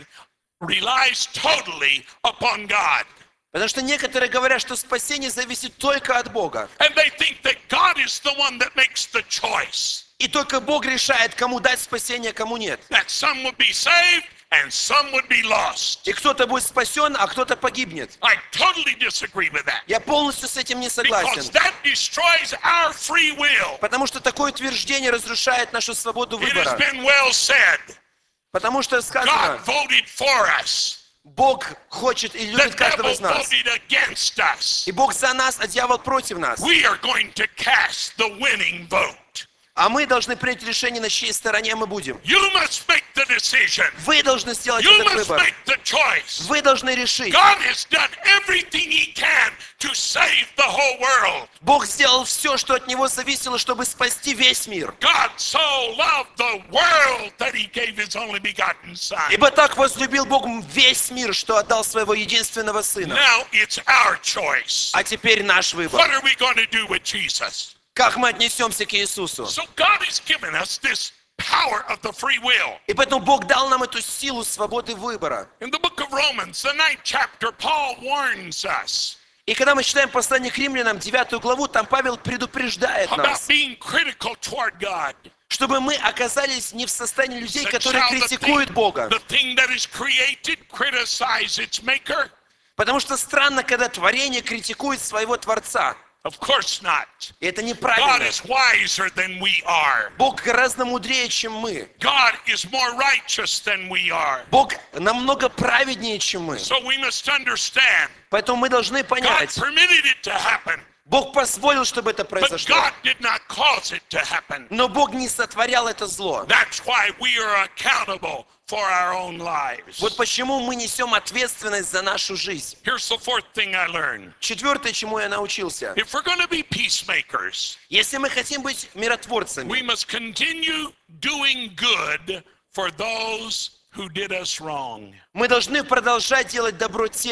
[SPEAKER 1] relies totally upon God.
[SPEAKER 2] Потому что некоторые говорят, что спасение зависит только от Бога.
[SPEAKER 1] And they think that God is the one that makes the choice.
[SPEAKER 2] И только Бог решает, кому дать спасение, кому нет.
[SPEAKER 1] That some would be saved and some would be lost.
[SPEAKER 2] И кто-то будет спасен, а кто-то погибнет.
[SPEAKER 1] I totally disagree with that.
[SPEAKER 2] Я полностью с этим не
[SPEAKER 1] Because
[SPEAKER 2] согласен.
[SPEAKER 1] that destroys our free will.
[SPEAKER 2] Потому что такое утверждение разрушает нашу свободу
[SPEAKER 1] It has
[SPEAKER 2] выбора.
[SPEAKER 1] been well said.
[SPEAKER 2] Потому что
[SPEAKER 1] God
[SPEAKER 2] сказано,
[SPEAKER 1] voted for us.
[SPEAKER 2] Бог хочет и
[SPEAKER 1] The
[SPEAKER 2] любит каждого
[SPEAKER 1] devil
[SPEAKER 2] из нас.
[SPEAKER 1] voted against us.
[SPEAKER 2] И Бог за нас, а дьявол против нас.
[SPEAKER 1] We are going to cast the winning vote.
[SPEAKER 2] А мы должны принять решение, на чьей стороне мы будем.
[SPEAKER 1] You must make the decision.
[SPEAKER 2] Вы должны сделать
[SPEAKER 1] You
[SPEAKER 2] этот
[SPEAKER 1] must
[SPEAKER 2] выбор.
[SPEAKER 1] make the choice.
[SPEAKER 2] Вы должны решить.
[SPEAKER 1] God has done everything he can to save the whole world.
[SPEAKER 2] Бог сделал все, что от Него зависело, чтобы спасти весь мир.
[SPEAKER 1] God so loved the world that he gave his only begotten son.
[SPEAKER 2] Ибо так возлюбил Бог весь мир, что отдал своего единственного Сына.
[SPEAKER 1] Now it's our choice.
[SPEAKER 2] А теперь наш выбор.
[SPEAKER 1] What are we going to do with Jesus?
[SPEAKER 2] Как мы отнесемся к Иисусу?
[SPEAKER 1] So God has given us this power of the free will.
[SPEAKER 2] И поэтому Бог дал нам эту силу свободы выбора.
[SPEAKER 1] In the book of Romans, the 9th chapter, Paul warns us
[SPEAKER 2] И когда мы читаем послание к римлянам, 9 главу, там Павел предупреждает
[SPEAKER 1] about
[SPEAKER 2] нас,
[SPEAKER 1] being critical toward God.
[SPEAKER 2] чтобы мы оказались не в состоянии людей,
[SPEAKER 1] That
[SPEAKER 2] которые
[SPEAKER 1] shall
[SPEAKER 2] критикуют Бога.
[SPEAKER 1] the thing that is created criticize its maker?
[SPEAKER 2] Потому что странно, когда творение критикует своего Творца.
[SPEAKER 1] Of course not.
[SPEAKER 2] И это
[SPEAKER 1] God
[SPEAKER 2] неправильно.
[SPEAKER 1] is wiser than we are.
[SPEAKER 2] Бог гораздо мудрее, чем мы.
[SPEAKER 1] God is more righteous than we are.
[SPEAKER 2] Бог намного праведнее, чем мы.
[SPEAKER 1] So we must understand
[SPEAKER 2] Поэтому мы должны
[SPEAKER 1] God
[SPEAKER 2] понять,
[SPEAKER 1] permitted it to happen,
[SPEAKER 2] Бог позволил, чтобы это
[SPEAKER 1] but
[SPEAKER 2] произошло.
[SPEAKER 1] God did not cause it to happen.
[SPEAKER 2] Но Бог не сотворял это зло.
[SPEAKER 1] That's why we are accountable for our own lives.
[SPEAKER 2] Вот почему мы несем ответственность за нашу жизнь.
[SPEAKER 1] Here's the fourth thing I learned.
[SPEAKER 2] Четвертое, чему я научился.
[SPEAKER 1] If we're going to be peacemakers,
[SPEAKER 2] Если мы хотим быть миротворцами,
[SPEAKER 1] we must continue doing good for those who did us wrong.
[SPEAKER 2] мы должны продолжать делать добро тем,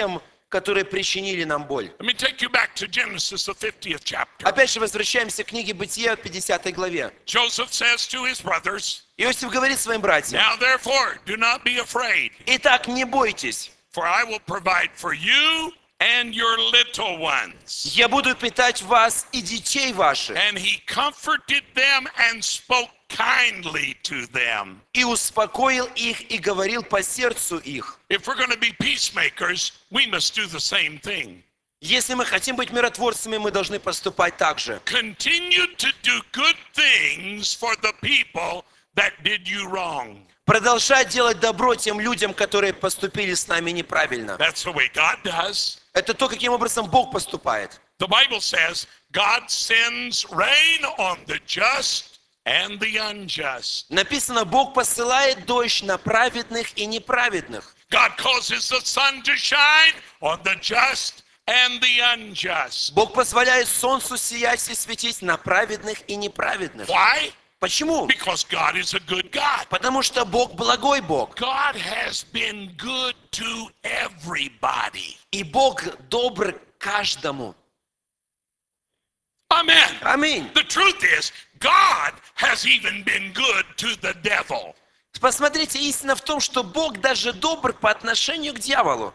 [SPEAKER 2] которые причинили нам боль.
[SPEAKER 1] Let me take you back to Genesis, the 50th chapter.
[SPEAKER 2] Опять же, возвращаемся к книге Бытия, 50 главе.
[SPEAKER 1] Joseph says to his brothers,
[SPEAKER 2] Иосиф говорит своим братьям:
[SPEAKER 1] "Now therefore, do not be afraid,
[SPEAKER 2] «Итак, не бойтесь,
[SPEAKER 1] for I will provide for you and your little ones."
[SPEAKER 2] я буду питать вас и детей ваших».
[SPEAKER 1] And he comforted them and spoke kindly to them.
[SPEAKER 2] И успокоил их и говорил по сердцу их.
[SPEAKER 1] If we're going to be peacemakers, we must do the same thing.
[SPEAKER 2] Если мы хотим быть миротворцами, мы должны поступать так же.
[SPEAKER 1] Continue to do good things for the people that did you wrong.
[SPEAKER 2] Продолжать делать добро тем людям, которые поступили с нами неправильно.
[SPEAKER 1] That's the way God does.
[SPEAKER 2] Это то, каким образом Бог поступает.
[SPEAKER 1] The Bible says God sends rain on the just and the unjust.
[SPEAKER 2] Написано, Бог посылает дождь на праведных и неправедных.
[SPEAKER 1] God causes the sun to shine on the just and the unjust.
[SPEAKER 2] Бог позволяет солнцу сиять и светить на праведных и неправедных.
[SPEAKER 1] Why?
[SPEAKER 2] Почему?
[SPEAKER 1] Because God is a good God.
[SPEAKER 2] Потому что Бог благой Бог.
[SPEAKER 1] God has been good to everybody.
[SPEAKER 2] И Бог добр к каждому.
[SPEAKER 1] Amen.
[SPEAKER 2] Аминь.
[SPEAKER 1] The truth is, God has even been good to the devil.
[SPEAKER 2] Посмотрите, истина в том, что Бог даже добр по отношению к дьяволу.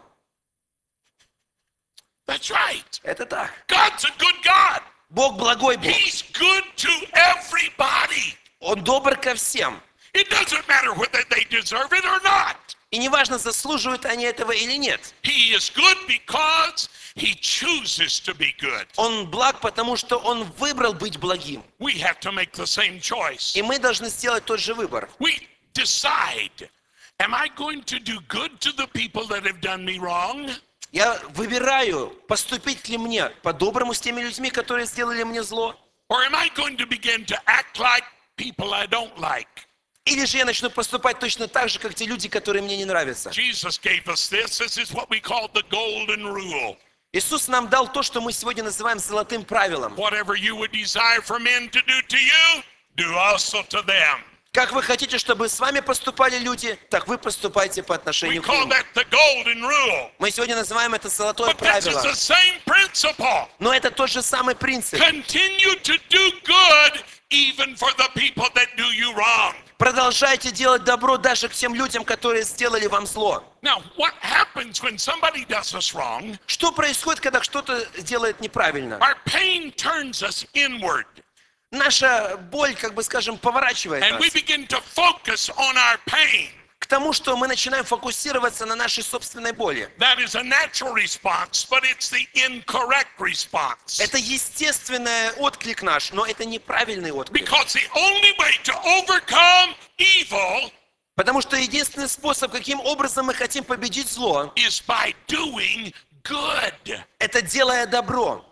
[SPEAKER 1] That's right.
[SPEAKER 2] Это так.
[SPEAKER 1] God's a good God.
[SPEAKER 2] Бог благой Бог.
[SPEAKER 1] He's good to everybody.
[SPEAKER 2] Он добр ко всем.
[SPEAKER 1] It doesn't matter whether they deserve it or not.
[SPEAKER 2] И неважно, заслуживают они этого или нет.
[SPEAKER 1] He is good because he chooses to be good.
[SPEAKER 2] Он благ, потому что Он выбрал быть благим.
[SPEAKER 1] We have to make the same choice.
[SPEAKER 2] И мы должны сделать тот же выбор.
[SPEAKER 1] We decide, am I going to do good to the people that have done me wrong?
[SPEAKER 2] Я выбираю, поступить ли мне по-доброму с теми людьми, которые сделали мне зло,
[SPEAKER 1] Or am I going to begin to act like people I don't like?
[SPEAKER 2] или же я начну поступать точно так же, как те люди, которые мне не нравятся.
[SPEAKER 1] Jesus gave us this. This is what we call the golden rule.
[SPEAKER 2] Иисус нам дал то, что мы сегодня называем золотым правилом.
[SPEAKER 1] Whatever you would desire for men to do to you, do also to them.
[SPEAKER 2] Как вы хотите, чтобы с вами поступали люди, так вы поступайте по
[SPEAKER 1] We
[SPEAKER 2] отношению к
[SPEAKER 1] call
[SPEAKER 2] ним.
[SPEAKER 1] that the golden rule.
[SPEAKER 2] Мы сегодня называем это золотое
[SPEAKER 1] But this is
[SPEAKER 2] правило.
[SPEAKER 1] the same principle.
[SPEAKER 2] Но это тот же самый принцип.
[SPEAKER 1] Continue to do good even for the people that do you wrong.
[SPEAKER 2] Продолжайте делать добро даже к тем людям, которые сделали вам зло.
[SPEAKER 1] Now, what happens when somebody does us wrong?
[SPEAKER 2] Что происходит, когда кто-то делает неправильно?
[SPEAKER 1] Our pain turns us inward,
[SPEAKER 2] Наша боль, как бы скажем, поворачивает
[SPEAKER 1] and we
[SPEAKER 2] нас
[SPEAKER 1] begin to focus on our pain.
[SPEAKER 2] к тому, что мы начинаем фокусироваться на нашей собственной боли.
[SPEAKER 1] That is a natural response, but it's the incorrect response.
[SPEAKER 2] Это естественный отклик наш, но это неправильный отклик.
[SPEAKER 1] Because the only way to overcome evil
[SPEAKER 2] Потому что единственный способ, каким образом мы хотим победить зло,
[SPEAKER 1] is by doing good.
[SPEAKER 2] это делая добро.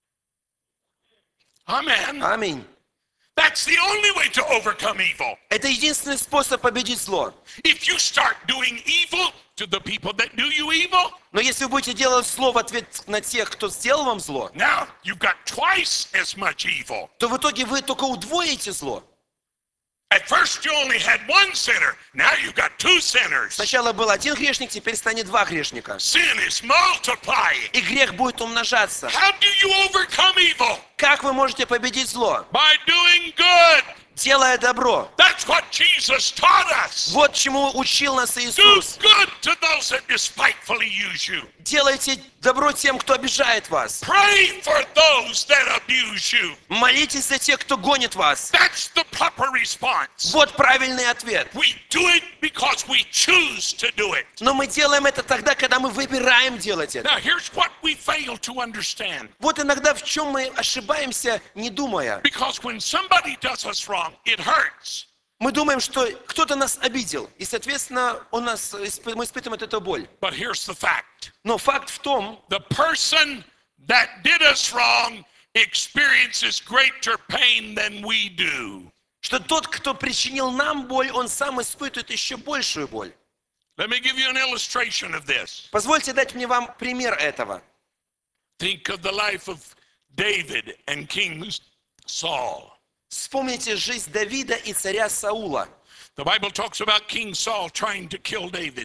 [SPEAKER 1] Amen.
[SPEAKER 2] Аминь.
[SPEAKER 1] That's the only way to overcome evil.
[SPEAKER 2] Это единственный способ победить зло.
[SPEAKER 1] If you start doing evil to the people that do you evil,
[SPEAKER 2] Но если вы будете делать зло в ответ на тех, кто сделал вам зло,
[SPEAKER 1] now you've got twice as much evil.
[SPEAKER 2] то в итоге вы только удвоите зло.
[SPEAKER 1] At first you only had one sinner. Now you've got two sinners.
[SPEAKER 2] Сначала был один грешник, теперь станет два грешника.
[SPEAKER 1] Sin is multiplying.
[SPEAKER 2] И грех будет умножаться.
[SPEAKER 1] How do you overcome evil?
[SPEAKER 2] Как вы можете победить зло?
[SPEAKER 1] By doing good.
[SPEAKER 2] Делая добро.
[SPEAKER 1] That's what Jesus taught us.
[SPEAKER 2] Вот чему учил нас
[SPEAKER 1] Do
[SPEAKER 2] Иисус.
[SPEAKER 1] good to those that despitefully use you.
[SPEAKER 2] Делайте добро тем, кто обижает вас.
[SPEAKER 1] Pray for those that abuse you.
[SPEAKER 2] Молитесь за тех, кто гонит вас.
[SPEAKER 1] That's the proper response.
[SPEAKER 2] Вот правильный ответ.
[SPEAKER 1] We do it because we choose to do it.
[SPEAKER 2] Но мы делаем это тогда, когда мы выбираем делать это.
[SPEAKER 1] Now here's what we fail to understand.
[SPEAKER 2] Вот иногда в чем мы ошибаемся, не думая.
[SPEAKER 1] Because when somebody does us wrong, it hurts.
[SPEAKER 2] Мы думаем, что кто-то нас обидел, и, соответственно, мы испытываем от этого боль.
[SPEAKER 1] But here's the fact.
[SPEAKER 2] Но факт в том,
[SPEAKER 1] The person that did us wrong experiences greater pain than we do.
[SPEAKER 2] что тот, кто причинил нам боль, он сам испытывает еще большую боль.
[SPEAKER 1] Let me give you an illustration of this.
[SPEAKER 2] Позвольте дать мне вам пример этого.
[SPEAKER 1] Think of the life of David and King Saul.
[SPEAKER 2] Вспомните жизнь Давида и царя Саула.
[SPEAKER 1] The Bible talks about King Saul trying to kill David.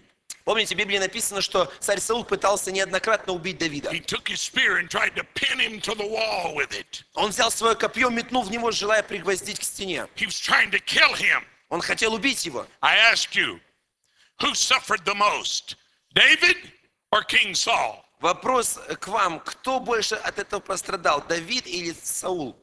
[SPEAKER 2] Помните, в Библии написано, что царь Саул пытался неоднократно убить Давида.
[SPEAKER 1] He took his spear and tried to pin him to the wall with it.
[SPEAKER 2] Он взял свое копье, метнул в него, желая пригвоздить к стене.
[SPEAKER 1] He was trying to kill him.
[SPEAKER 2] Он хотел убить его.
[SPEAKER 1] I ask you, who suffered the most, David or King Saul?
[SPEAKER 2] Вопрос к вам, кто больше от этого пострадал, Давид или Саул?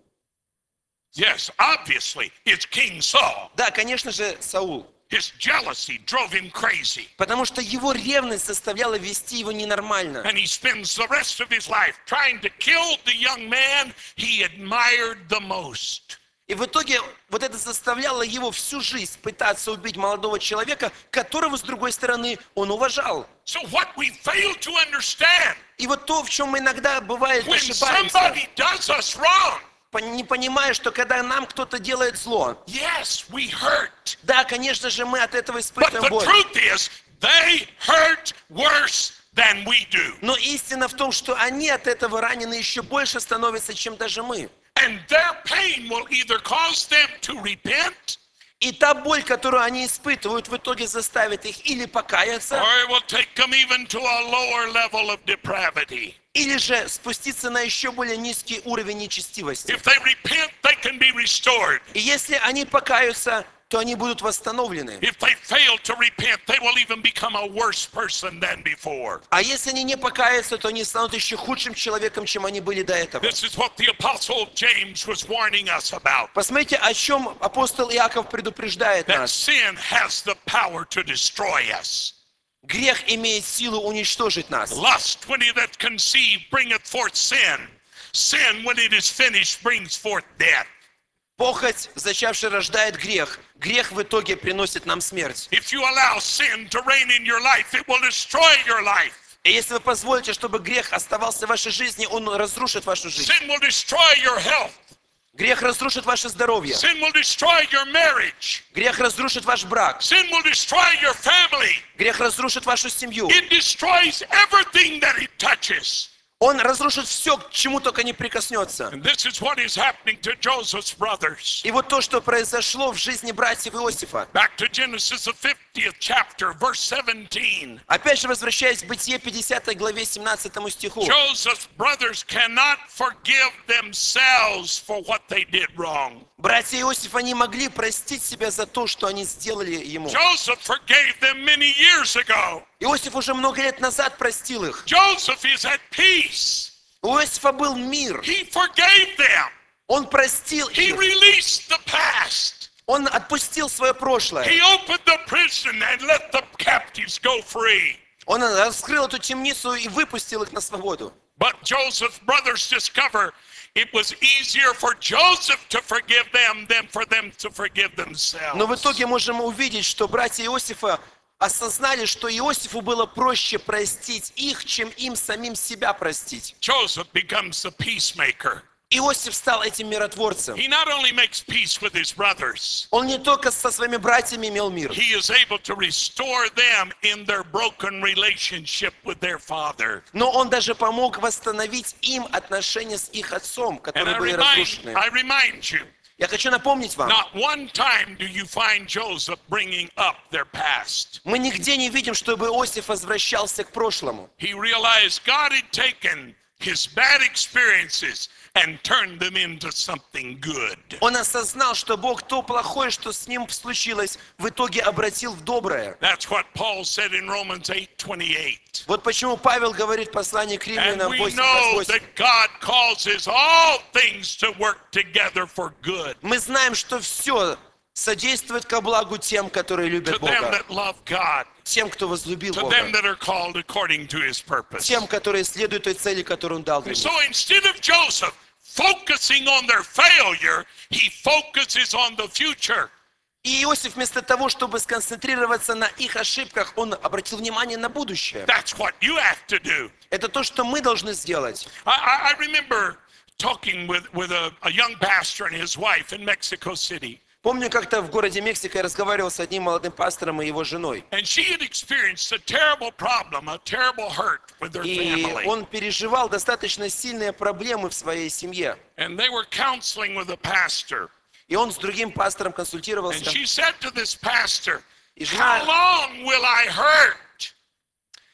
[SPEAKER 1] Yes, obviously, it's King Saul.
[SPEAKER 2] Да, конечно же, Саул.
[SPEAKER 1] His jealousy drove him crazy.
[SPEAKER 2] Потому что его ревность заставляла вести его ненормально.
[SPEAKER 1] And he spends the rest of his life trying to kill the young man he admired the most.
[SPEAKER 2] И в итоге вот это заставляло его всю жизнь пытаться убить молодого человека, которого, с другой стороны, он уважал.
[SPEAKER 1] So what we fail to understand,
[SPEAKER 2] И вот то, в чем мы иногда, бывает,
[SPEAKER 1] when
[SPEAKER 2] ошибаемся,
[SPEAKER 1] somebody does us wrong,
[SPEAKER 2] не понимая, что когда нам кто-то делает зло,
[SPEAKER 1] yes, we hurt.
[SPEAKER 2] да, конечно же, мы от этого
[SPEAKER 1] But
[SPEAKER 2] испытываем
[SPEAKER 1] the
[SPEAKER 2] боль.
[SPEAKER 1] truth is, they hurt worse than we do.
[SPEAKER 2] Но истина в том, что они от этого ранены еще больше становятся, чем даже мы.
[SPEAKER 1] And their pain will either cause them to repent,
[SPEAKER 2] И та боль, которую они испытывают, в итоге заставит их или покаяться,
[SPEAKER 1] or it will take them even to a lower level of depravity.
[SPEAKER 2] или же спуститься на еще более низкий уровень нечестивости.
[SPEAKER 1] If they repent, they can be restored.
[SPEAKER 2] И если они покаются, то они будут восстановлены.
[SPEAKER 1] If they fail to repent, they will even become a worse person than before.
[SPEAKER 2] А если они не покаются, то они станут еще худшим человеком, чем они были до этого.
[SPEAKER 1] This is what the Apostle James was warning us about.
[SPEAKER 2] Посмотрите, о чем апостол Иаков предупреждает
[SPEAKER 1] That
[SPEAKER 2] нас.
[SPEAKER 1] sin has the power to destroy us.
[SPEAKER 2] Грех имеет силу уничтожить нас.
[SPEAKER 1] Lust, when it is conceived, bringeth forth sin. Sin, when it is finished, brings forth death.
[SPEAKER 2] Похоть, зачавший, рождает грех. Грех в итоге приносит нам смерть.
[SPEAKER 1] If you allow sin to reign in your life, it will destroy your life.
[SPEAKER 2] И если вы позволите, чтобы грех оставался в вашей жизни, он разрушит вашу жизнь.
[SPEAKER 1] Sin will destroy your health.
[SPEAKER 2] Грех разрушит ваше здоровье.
[SPEAKER 1] Sin will destroy your marriage.
[SPEAKER 2] Грех разрушит ваш брак.
[SPEAKER 1] Sin will destroy your family.
[SPEAKER 2] Грех разрушит вашу семью.
[SPEAKER 1] It destroys everything that it touches.
[SPEAKER 2] Он разрушит все, к чему только не прикоснется.
[SPEAKER 1] And this is what is happening to Joseph's brothers.
[SPEAKER 2] И вот то, что произошло в жизни братьев Иосифа.
[SPEAKER 1] Back to Genesis, the 50th chapter, verse 17.
[SPEAKER 2] Опять же, возвращаясь к Бытие 50 главе 17 стиху.
[SPEAKER 1] Joseph's brothers cannot forgive themselves for what they did wrong.
[SPEAKER 2] Братья Иосифа не могли простить себя за то, что они сделали ему.
[SPEAKER 1] Joseph forgave them many years ago.
[SPEAKER 2] Иосиф уже много лет назад простил их.
[SPEAKER 1] Joseph is at peace.
[SPEAKER 2] У Иосифа был мир.
[SPEAKER 1] He forgave them.
[SPEAKER 2] Он простил
[SPEAKER 1] He
[SPEAKER 2] их.
[SPEAKER 1] released the past.
[SPEAKER 2] Он отпустил свое прошлое.
[SPEAKER 1] He opened the prison and let the captives go free.
[SPEAKER 2] Он раскрыл эту темницу и выпустил их на свободу.
[SPEAKER 1] But Joseph's brothers discover it was easier for Joseph to forgive them than for them to forgive themselves.
[SPEAKER 2] Но в итоге можем увидеть, что братья Иосифа осознали, что Иосифу было проще простить их, чем им самим себя простить.
[SPEAKER 1] Joseph becomes the peacemaker.
[SPEAKER 2] Иосиф стал этим миротворцем.
[SPEAKER 1] He not only makes peace with his brothers,
[SPEAKER 2] Он не только со своими братьями имел мир,
[SPEAKER 1] he is able to restore them in their broken relationship with their father.
[SPEAKER 2] но он даже помог восстановить им отношения с их отцом,
[SPEAKER 1] And
[SPEAKER 2] которые были разрушены.
[SPEAKER 1] I remind you,
[SPEAKER 2] Я хочу напомнить вам,
[SPEAKER 1] not one time do you find Joseph bringing up their past.
[SPEAKER 2] мы нигде не видим, чтобы Иосиф возвращался к прошлому.
[SPEAKER 1] He realized God had taken his bad experiences and turned them into something good.
[SPEAKER 2] Он осознал, что Бог то плохое, что с ним случилось, в итоге обратил в доброе.
[SPEAKER 1] That's what Paul said in Romans 8:28.
[SPEAKER 2] Вот почему Павел говорит в послании к
[SPEAKER 1] And
[SPEAKER 2] Римлянам
[SPEAKER 1] we know
[SPEAKER 2] 8:28.
[SPEAKER 1] that God causes all things to work together for good
[SPEAKER 2] Мы знаем, что все содействует ко благу тем, которые
[SPEAKER 1] to
[SPEAKER 2] любят
[SPEAKER 1] them
[SPEAKER 2] Бога,
[SPEAKER 1] that love God,
[SPEAKER 2] тем, кто возлюбил
[SPEAKER 1] to
[SPEAKER 2] Бога,
[SPEAKER 1] them that are called according to his purpose.
[SPEAKER 2] тем, которые следуют той цели, которую Он дал для них.
[SPEAKER 1] So instead of Joseph focusing on their failure, he focuses on the future.
[SPEAKER 2] И Иосиф вместо того, чтобы сконцентрироваться на их ошибках, он обратил внимание на будущее.
[SPEAKER 1] That's what you have to do.
[SPEAKER 2] Это то, что мы должны сделать.
[SPEAKER 1] I remember talking with a young pastor and his wife in Mexico City.
[SPEAKER 2] Помню, как-то в городе Мексика я разговаривал с одним молодым пастором и его женой.
[SPEAKER 1] And she had experienced a terrible problem, a terrible hurt with their
[SPEAKER 2] И
[SPEAKER 1] family.
[SPEAKER 2] он переживал достаточно сильные проблемы в своей семье.
[SPEAKER 1] And they were counseling with a pastor.
[SPEAKER 2] И он с другим пастором
[SPEAKER 1] And
[SPEAKER 2] консультировался.
[SPEAKER 1] she said to this pastor,
[SPEAKER 2] И
[SPEAKER 1] "How
[SPEAKER 2] жена,
[SPEAKER 1] long will I hurt?"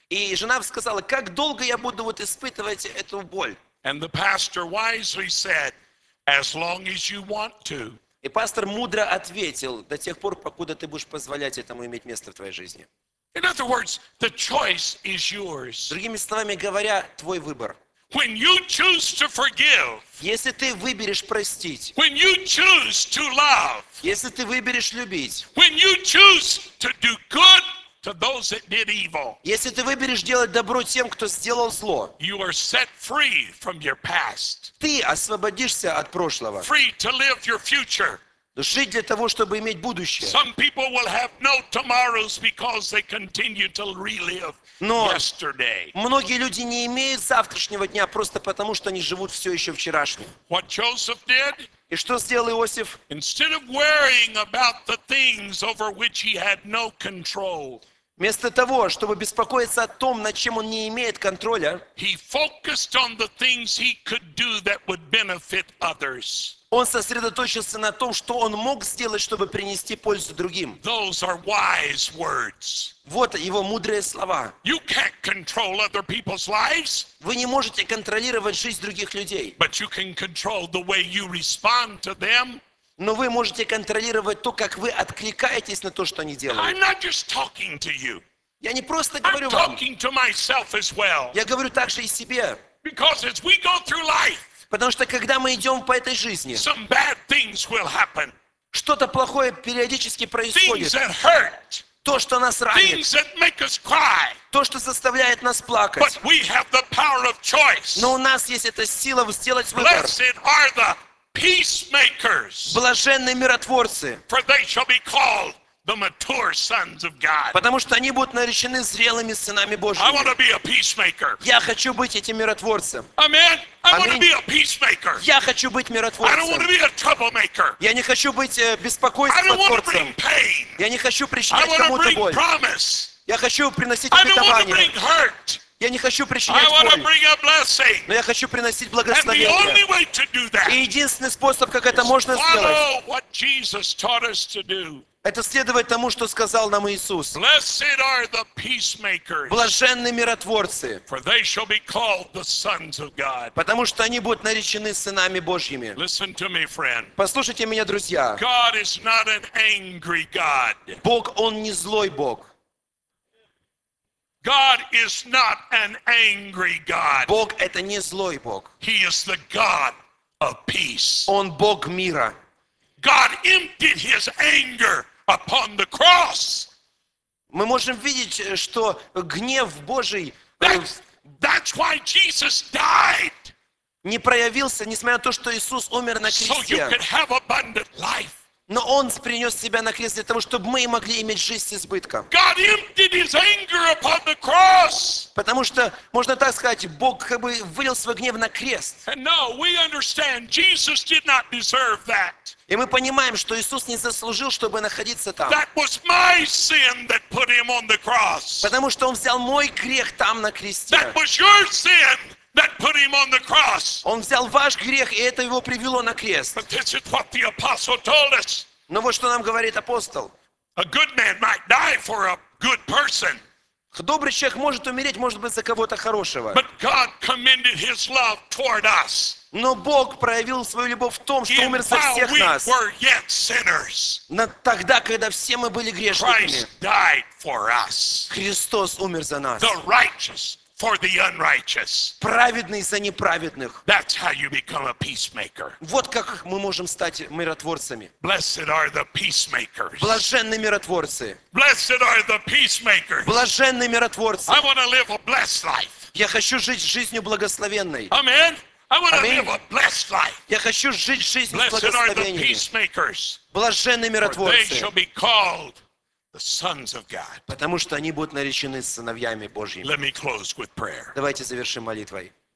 [SPEAKER 2] И жена сказала, как долго я буду вот испытывать эту боль?
[SPEAKER 1] And the pastor wisely said, as long as you want to.
[SPEAKER 2] И пастор мудро ответил, до тех пор, покуда ты будешь позволять этому иметь место в твоей жизни.
[SPEAKER 1] In other words, the choice is yours.
[SPEAKER 2] Другими словами говоря, твой выбор.
[SPEAKER 1] When you choose to forgive,
[SPEAKER 2] Если ты выберешь простить,
[SPEAKER 1] when you choose to love,
[SPEAKER 2] если ты выберешь любить,
[SPEAKER 1] when you choose to do good to those that did evil,
[SPEAKER 2] если ты выберешь делать добро тем, кто сделал зло,
[SPEAKER 1] you are set free from your past,
[SPEAKER 2] ты освободишься от прошлого.
[SPEAKER 1] free to live your future.
[SPEAKER 2] Жить для того, чтобы иметь будущее.
[SPEAKER 1] Some people will have no tomorrows because they continue to relive
[SPEAKER 2] Но
[SPEAKER 1] yesterday.
[SPEAKER 2] многие люди не имеют завтрашнего дня просто потому, что они живут все еще вчерашним.
[SPEAKER 1] What Joseph did,
[SPEAKER 2] И что сделал Иосиф?
[SPEAKER 1] instead of worrying about the things over which he had no control,
[SPEAKER 2] Вместо того, чтобы беспокоиться о том, над чем он не имеет контроля,
[SPEAKER 1] he focused on the things he could do that would benefit others.
[SPEAKER 2] он сосредоточился на том, что он мог сделать, чтобы принести пользу другим.
[SPEAKER 1] Those are wise words.
[SPEAKER 2] Вот его мудрые слова.
[SPEAKER 1] You can't control other people's lives,
[SPEAKER 2] Вы не можете контролировать жизнь других людей,
[SPEAKER 1] but you can control the way you respond to them.
[SPEAKER 2] но вы можете контролировать то, как вы откликаетесь на то, что они делают.
[SPEAKER 1] I'm not just talking to you.
[SPEAKER 2] Я не просто
[SPEAKER 1] I'm
[SPEAKER 2] говорю вам,
[SPEAKER 1] talking to myself as well.
[SPEAKER 2] я говорю также и себе.
[SPEAKER 1] Because as we go through life,
[SPEAKER 2] Потому что когда мы идем по этой жизни,
[SPEAKER 1] some bad things will happen.
[SPEAKER 2] что-то плохое периодически
[SPEAKER 1] Things
[SPEAKER 2] происходит.
[SPEAKER 1] that hurt.
[SPEAKER 2] То, что нас ранит,
[SPEAKER 1] Things that make us cry.
[SPEAKER 2] то, что заставляет нас плакать.
[SPEAKER 1] But we have the power of choice.
[SPEAKER 2] Но у нас есть эта сила сделать выбор.
[SPEAKER 1] Blessed are the peacemakers,
[SPEAKER 2] Блаженные миротворцы,
[SPEAKER 1] for they shall be called the mature sons of God.
[SPEAKER 2] потому что они будут наречены зрелыми сынами
[SPEAKER 1] I want
[SPEAKER 2] Божьими.
[SPEAKER 1] to be a peacemaker.
[SPEAKER 2] Я хочу быть этим миротворцем.
[SPEAKER 1] Amen. I want to
[SPEAKER 2] Аминь.
[SPEAKER 1] be a peacemaker.
[SPEAKER 2] Я хочу быть
[SPEAKER 1] I don't want to
[SPEAKER 2] миротворцем.
[SPEAKER 1] be a troublemaker.
[SPEAKER 2] Я не хочу быть
[SPEAKER 1] I don't want to
[SPEAKER 2] беспокойствотворцем.
[SPEAKER 1] bring pain.
[SPEAKER 2] Я не хочу
[SPEAKER 1] I
[SPEAKER 2] причинять
[SPEAKER 1] want to
[SPEAKER 2] кому-то
[SPEAKER 1] bring
[SPEAKER 2] боль.
[SPEAKER 1] promise.
[SPEAKER 2] Я хочу приносить
[SPEAKER 1] I don't want to bring
[SPEAKER 2] обетование.
[SPEAKER 1] hurt.
[SPEAKER 2] Я не хочу
[SPEAKER 1] I
[SPEAKER 2] причинять
[SPEAKER 1] want to
[SPEAKER 2] боль.
[SPEAKER 1] bring a blessing.
[SPEAKER 2] Но я хочу приносить
[SPEAKER 1] And the only
[SPEAKER 2] благословение.
[SPEAKER 1] way to do
[SPEAKER 2] И
[SPEAKER 1] that
[SPEAKER 2] единственный способ, как это можно сделать,
[SPEAKER 1] follow what Jesus taught us to do.
[SPEAKER 2] это следовать тому, что сказал нам Иисус.
[SPEAKER 1] Blessed are the peacemakers,
[SPEAKER 2] Блаженны миротворцы,
[SPEAKER 1] for they shall be called the sons of God.
[SPEAKER 2] потому что они будут наречены сынами Божьими.
[SPEAKER 1] Listen to me, friend.
[SPEAKER 2] Послушайте меня, друзья.
[SPEAKER 1] God is not an angry God.
[SPEAKER 2] Бог, Он не злой Бог.
[SPEAKER 1] God is not an angry God.
[SPEAKER 2] Бог – это не злой Бог.
[SPEAKER 1] He is the God of peace.
[SPEAKER 2] Он Бог мира.
[SPEAKER 1] God emptied his anger upon the cross.
[SPEAKER 2] Мы можем видеть, что гнев Божий
[SPEAKER 1] That's why Jesus died.
[SPEAKER 2] не проявился, несмотря на то, что Иисус умер на
[SPEAKER 1] So you
[SPEAKER 2] кресте.
[SPEAKER 1] could have abundant life.
[SPEAKER 2] Но Он принес себя на крест для того, чтобы мы могли иметь жизнь с избытком.
[SPEAKER 1] God emptied his anger upon the cross.
[SPEAKER 2] Потому что, можно так сказать, Бог как бы вылил свой гнев на крест.
[SPEAKER 1] And no, we understand Jesus did not deserve that.
[SPEAKER 2] И мы понимаем, что Иисус не заслужил, чтобы находиться там.
[SPEAKER 1] That was my sin that put him on the cross.
[SPEAKER 2] Потому что Он взял мой грех там на кресте.
[SPEAKER 1] That was your sin that put him on the cross.
[SPEAKER 2] Он взял ваш грех, и это его привело на крест.
[SPEAKER 1] But this is what the apostle told us.
[SPEAKER 2] Но вот что нам говорит апостол.
[SPEAKER 1] A good man might die for a good person,
[SPEAKER 2] Добрый человек может умереть, может быть, за кого-то хорошего.
[SPEAKER 1] but God commended his love toward us.
[SPEAKER 2] Но Бог проявил свою любовь в том, что
[SPEAKER 1] Even
[SPEAKER 2] умер за
[SPEAKER 1] while
[SPEAKER 2] всех
[SPEAKER 1] we
[SPEAKER 2] нас.
[SPEAKER 1] were yet sinners,
[SPEAKER 2] Тогда, когда все мы были грешниками.
[SPEAKER 1] Christ died for us.
[SPEAKER 2] Христос умер за нас.
[SPEAKER 1] The righteous for the unrighteous.
[SPEAKER 2] Праведный за неправедных.
[SPEAKER 1] That's how you become a peacemaker.
[SPEAKER 2] Вот как мы можем стать миротворцами.
[SPEAKER 1] Blessed are the peacemakers.
[SPEAKER 2] Блаженные миротворцы.
[SPEAKER 1] Blessed are the peacemakers.
[SPEAKER 2] Блаженные миротворцы.
[SPEAKER 1] I want to live a blessed life.
[SPEAKER 2] Я хочу жить жизнью благословенной.
[SPEAKER 1] Amen. I want to
[SPEAKER 2] Amen.
[SPEAKER 1] live a blessed life.
[SPEAKER 2] Я хочу жить жизнью с
[SPEAKER 1] Blessed are the
[SPEAKER 2] благословениями.
[SPEAKER 1] peacemakers,
[SPEAKER 2] Блаженные
[SPEAKER 1] for they
[SPEAKER 2] миротворцы.
[SPEAKER 1] shall be called the sons of God.
[SPEAKER 2] Потому что они будут наречены сыновьями Божьими.
[SPEAKER 1] Let me close with prayer.
[SPEAKER 2] Давайте завершим молитвой.